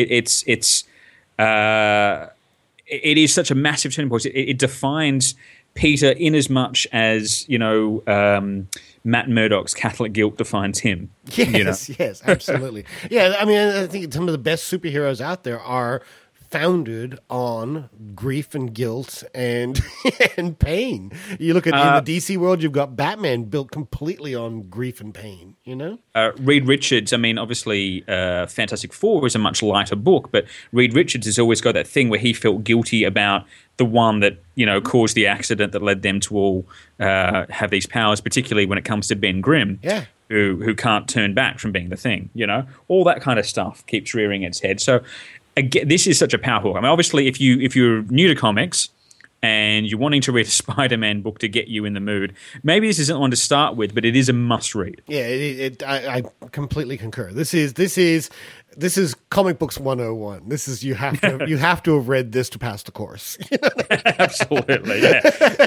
it is such a massive turning point. It defines Peter in as much as, Matt Murdock's Catholic guilt defines him. Yes, absolutely. I think some of the best superheroes out there are founded on grief and guilt and and pain. You look at in the DC world, you've got Batman built completely on grief and pain, Reed Richards, obviously Fantastic Four is a much lighter book, but Reed Richards has always got that thing where he felt guilty about the one that, caused the accident that led them to all have these powers, particularly when it comes to Ben Grimm. Yeah. Who can't turn back from being the Thing, all that kind of stuff keeps rearing its head. So again, this is such a powerful. Obviously, if you're new to comics, and you're wanting to read a Spider-Man book to get you in the mood, maybe this isn't one to start with, but it is a must-read. Yeah, I completely concur. This is comic books 101. This is you have to have read this to pass the course. Absolutely, yeah.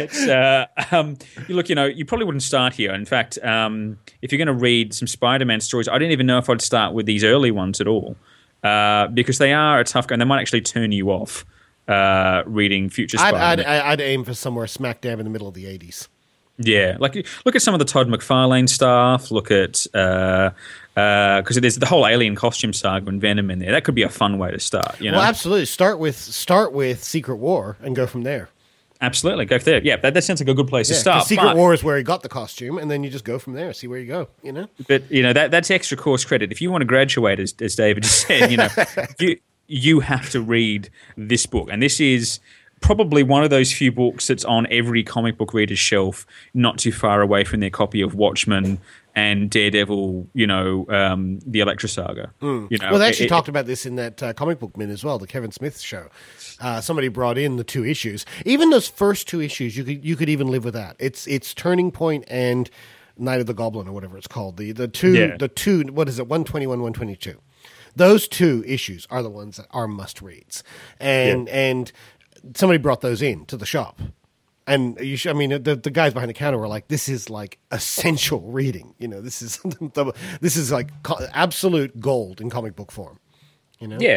It's look, you probably wouldn't start here. In fact, if you're going to read some Spider-Man stories, I didn't even know if I'd start with these early ones at all, because they are a tough go, and they might actually turn you off reading future Spider-Man. I'd aim for somewhere smack dab in the middle of the 80s. Yeah, like look at some of the Todd McFarlane stuff. Look at because there's the whole Alien costume saga and Venom in there. That could be a fun way to start. Well, absolutely. Start with Secret War and go from there. Absolutely, go there. Yeah, that sounds like a good place to start. Secret War is where he got the costume, and then you just go from there. See where you go. But that's extra course credit. If you want to graduate, as David just said, you have to read this book, and this is probably one of those few books that's on every comic book reader's shelf, not too far away from their copy of Watchmen and Daredevil, the Elektra saga. Well, they actually talked about this in that Comic Book Min as well, the Kevin Smith show. Somebody brought in the 2 issues. Even those first 2 issues, you could even live with that. It's Turning Point and Night of the Goblin, or whatever it's called. The two, what is it, 121, 122. Those 2 issues are the ones that are must reads, and somebody brought those in to the shop. And the guys behind the counter were like, "This is like essential reading. This is like absolute gold in comic book form." Yeah.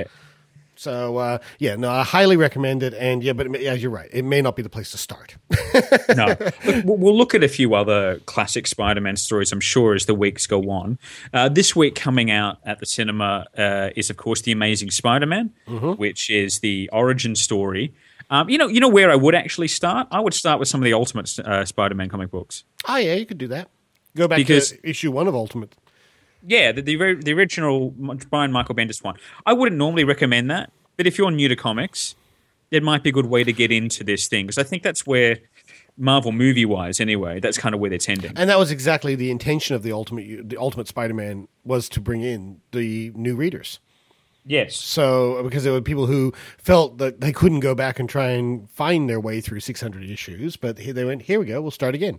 So I highly recommend it. And but you're right, it may not be the place to start. No, we'll look at a few other classic Spider-Man stories, I'm sure, as the weeks go on. This week coming out at the cinema is, of course, The Amazing Spider-Man, which is the origin story. You know where I would actually start? I would start with some of the Ultimate Spider-Man comic books. Oh, yeah, you could do that. Go back to issue 1 of Ultimate. Yeah, the original Brian Michael Bendis one. I wouldn't normally recommend that, but if you're new to comics, it might be a good way to get into this thing, because I think that's where, Marvel movie-wise anyway, that's kind of where they're tending. And that was exactly the intention of the Ultimate Spider-Man, was to bring in the new readers. Yes. So, because there were people who felt that they couldn't go back and try and find their way through 600 issues, but they went, here we go, we'll start again,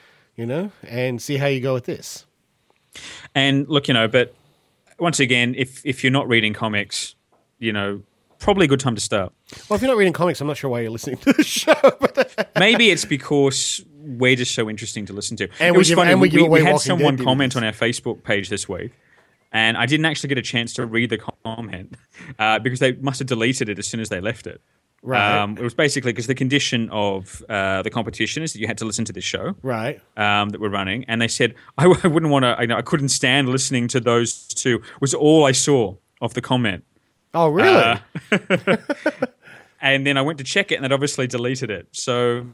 and see how you go with this. And look, but once again, if you're not reading comics, probably a good time to start. Well, if you're not reading comics, I'm not sure why you're listening to the show. Maybe it's because we're just so interesting to listen to. And it was funny. We had someone comment on our Facebook page this week, and I didn't actually get a chance to read the comment because they must have deleted it as soon as they left it. Right. It was basically because the condition of the competition is that you had to listen to this show, right? That we're running, and they said I wouldn't want to. I couldn't stand listening to those 2. Was all I saw of the comment. Oh, really? And then I went to check it, and they'd obviously deleted it. So,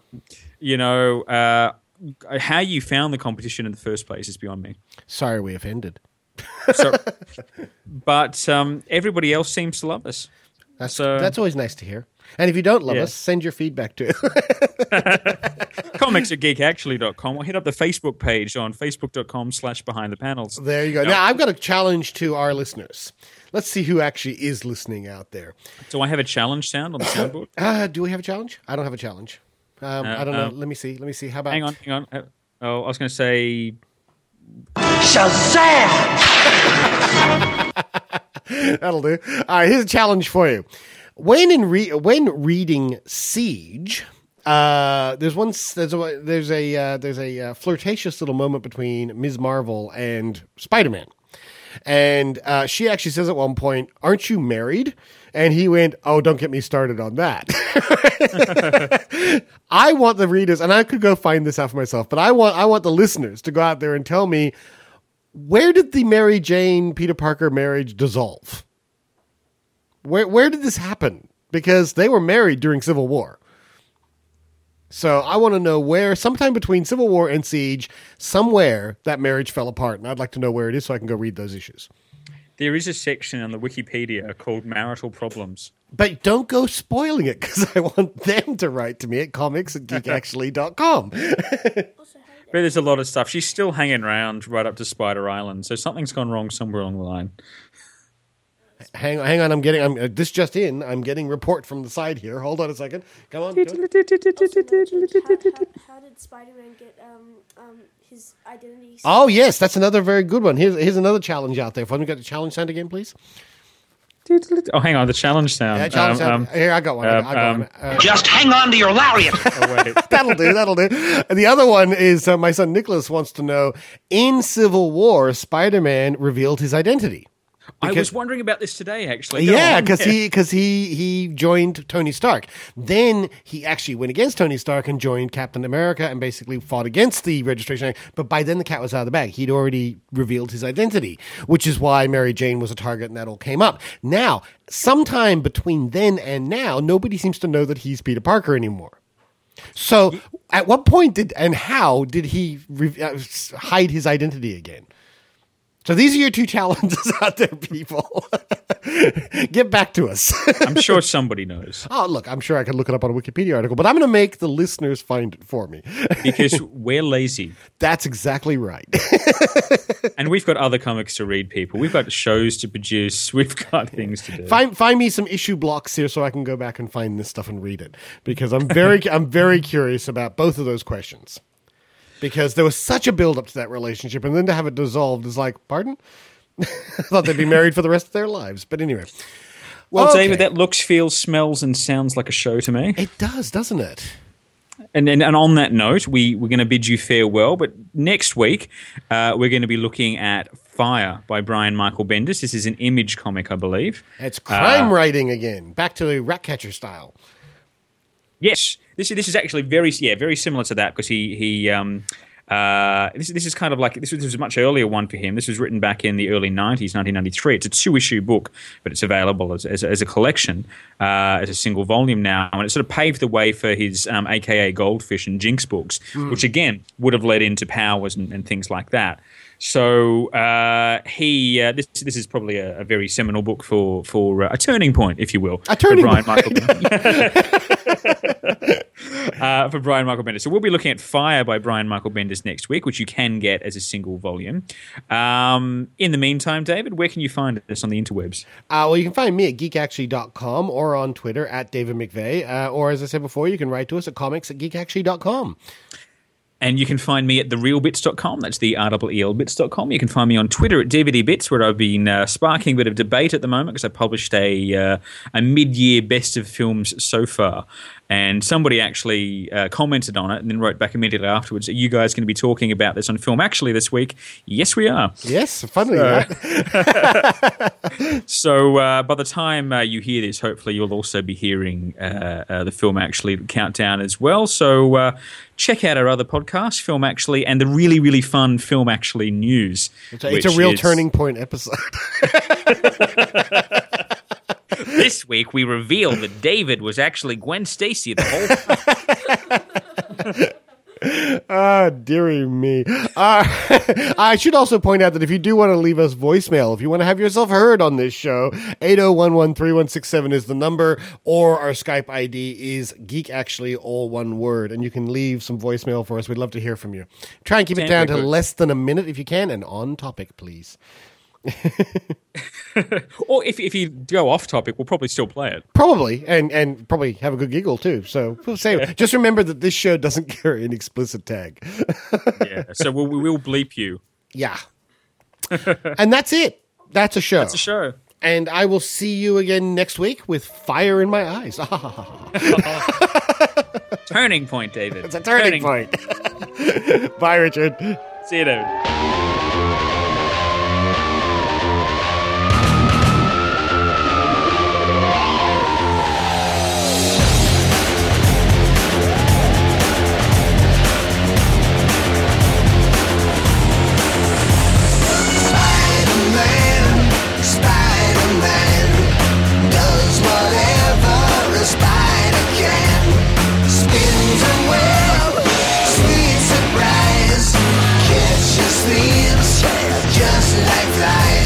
how you found the competition in the first place is beyond me. Sorry, we offended. But everybody else seems to love us. That's always nice to hear. And if you don't love us, send your feedback to comics@geekactually.com, or hit up the Facebook page on facebook.com/behindthepanels. There you go. Now, I've got a challenge to our listeners. Let's see who actually is listening out there. Do I have a challenge sound on the soundboard? Do we have a challenge? I don't have a challenge. I don't know. Let me see. How about... Hang on. Oh, I was going to say... Shazam! That'll do. All right, here's a challenge for you. When reading Siege, there's a flirtatious little moment between Ms. Marvel and Spider-Man, and she actually says at one point, "Aren't you married?" And he went, "Oh, don't get me started on that." I want the readers, and I could go find this out for myself, but I want the listeners to go out there and tell me, where did the Mary Jane Peter Parker marriage dissolve? Where did this happen? Because they were married during Civil War. So I want to know where, sometime between Civil War and Siege, somewhere that marriage fell apart. And I'd like to know where it is so I can go read those issues. There is a section on the Wikipedia called Marital Problems. But don't go spoiling it, because I want them to write to me at comics@geekactually.com. But there's a lot of stuff. She's still hanging around right up to Spider Island, so something's gone wrong somewhere along the line. Hang on, I'm getting this just in. I'm getting report from the side here. Hold on a second. Come on. How did Spider-Man get his identity? Oh yes, that's another very good one. Here's another challenge out there. If we got the challenge sound again, please. Oh, hang on, the challenge sound. Yeah, challenge sound. Here, I got one. I got one. Just hang on to your lariat. That'll do. And the other one is my son Nicholas wants to know: in Civil War, Spider-Man revealed his identity. I was wondering about this today, actually. Because he joined Tony Stark. Then he actually went against Tony Stark and joined Captain America and basically fought against the Registration Act. But by then the cat was out of the bag. He'd already revealed his identity, which is why Mary Jane was a target and that all came up. Now, sometime between then and now, nobody seems to know that he's Peter Parker anymore. So at what point and how did he hide his identity again? So these are your two challenges out there, people. Get back to us. I'm sure somebody knows. Oh, look, I'm sure I could look it up on a Wikipedia article, but I'm going to make the listeners find it for me. Because we're lazy. That's exactly right. And we've got other comics to read, people. We've got shows to produce. We've got things to do. Find me some issue blocks here so I can go back and find this stuff and read it. Because I'm very curious about both of those questions. Because there was such a build-up to that relationship, and then to have it dissolved is like, pardon? I thought they'd be married for the rest of their lives. But anyway. Well, okay. David, that looks, feels, smells, and sounds like a show to me. It does, doesn't it? And on that note, we're going to bid you farewell. But next week, we're going to be looking at Fire by Brian Michael Bendis. This is an Image comic, I believe. It's crime writing again, back to the Ratcatcher style. Yes, this is actually very similar to that because this is kind of like this was a much earlier one for him. This was written back in the early 90s, 1993. It's a 2-issue book, but it's available as a collection, as a single volume now, and it sort of paved the way for his AKA Goldfish and Jinx books, which again would have led into Powers and things like that. So this is probably a very seminal book for a turning point, if you will, a turning for Brian point. For Brian Michael Bendis. So we'll be looking at Fire by Brian Michael Bendis next week, which you can get as a single volume. In the meantime, David, where can you find us on the interwebs? Well, you can find me at geekactually.com or on Twitter at David McVeigh. Or as I said before, you can write to us at comics@geekactually.com. And you can find me at therealbits.com. That's the REELbits.com. You can find me on Twitter at DVDBits, where I've been sparking a bit of debate at the moment because I published a mid-year best of films so far. And somebody actually commented on it and then wrote back immediately afterwards, are you guys going to be talking about this on Film Actually this week? Yes, we are. Yes, funny. So by the time you hear this, hopefully you'll also be hearing the Film Actually countdown as well. So check out our other podcasts, Film Actually, and the really, really fun Film Actually News. It's a real turning point episode. This week, we reveal that David was actually Gwen Stacy the whole time. Ah, dearie me. I should also point out that if you do want to leave us voicemail, if you want to have yourself heard on this show, 80113167 is the number, or our Skype ID is Geek Actually, all one word, and you can leave some voicemail for us. We'd love to hear from you. Try and keep it down to less than a minute if you can, and on topic, please. Or if you go off topic, we'll probably still play it. Probably, and probably have a good giggle too. So we'll say, just remember that this show doesn't carry an explicit tag. Yeah, so we will bleep you. Yeah. And that's it. That's a show. That's a show. And I will see you again next week with fire in my eyes. Turning point, David. It's a turning point. Bye, Richard. See you, David. Just like flies.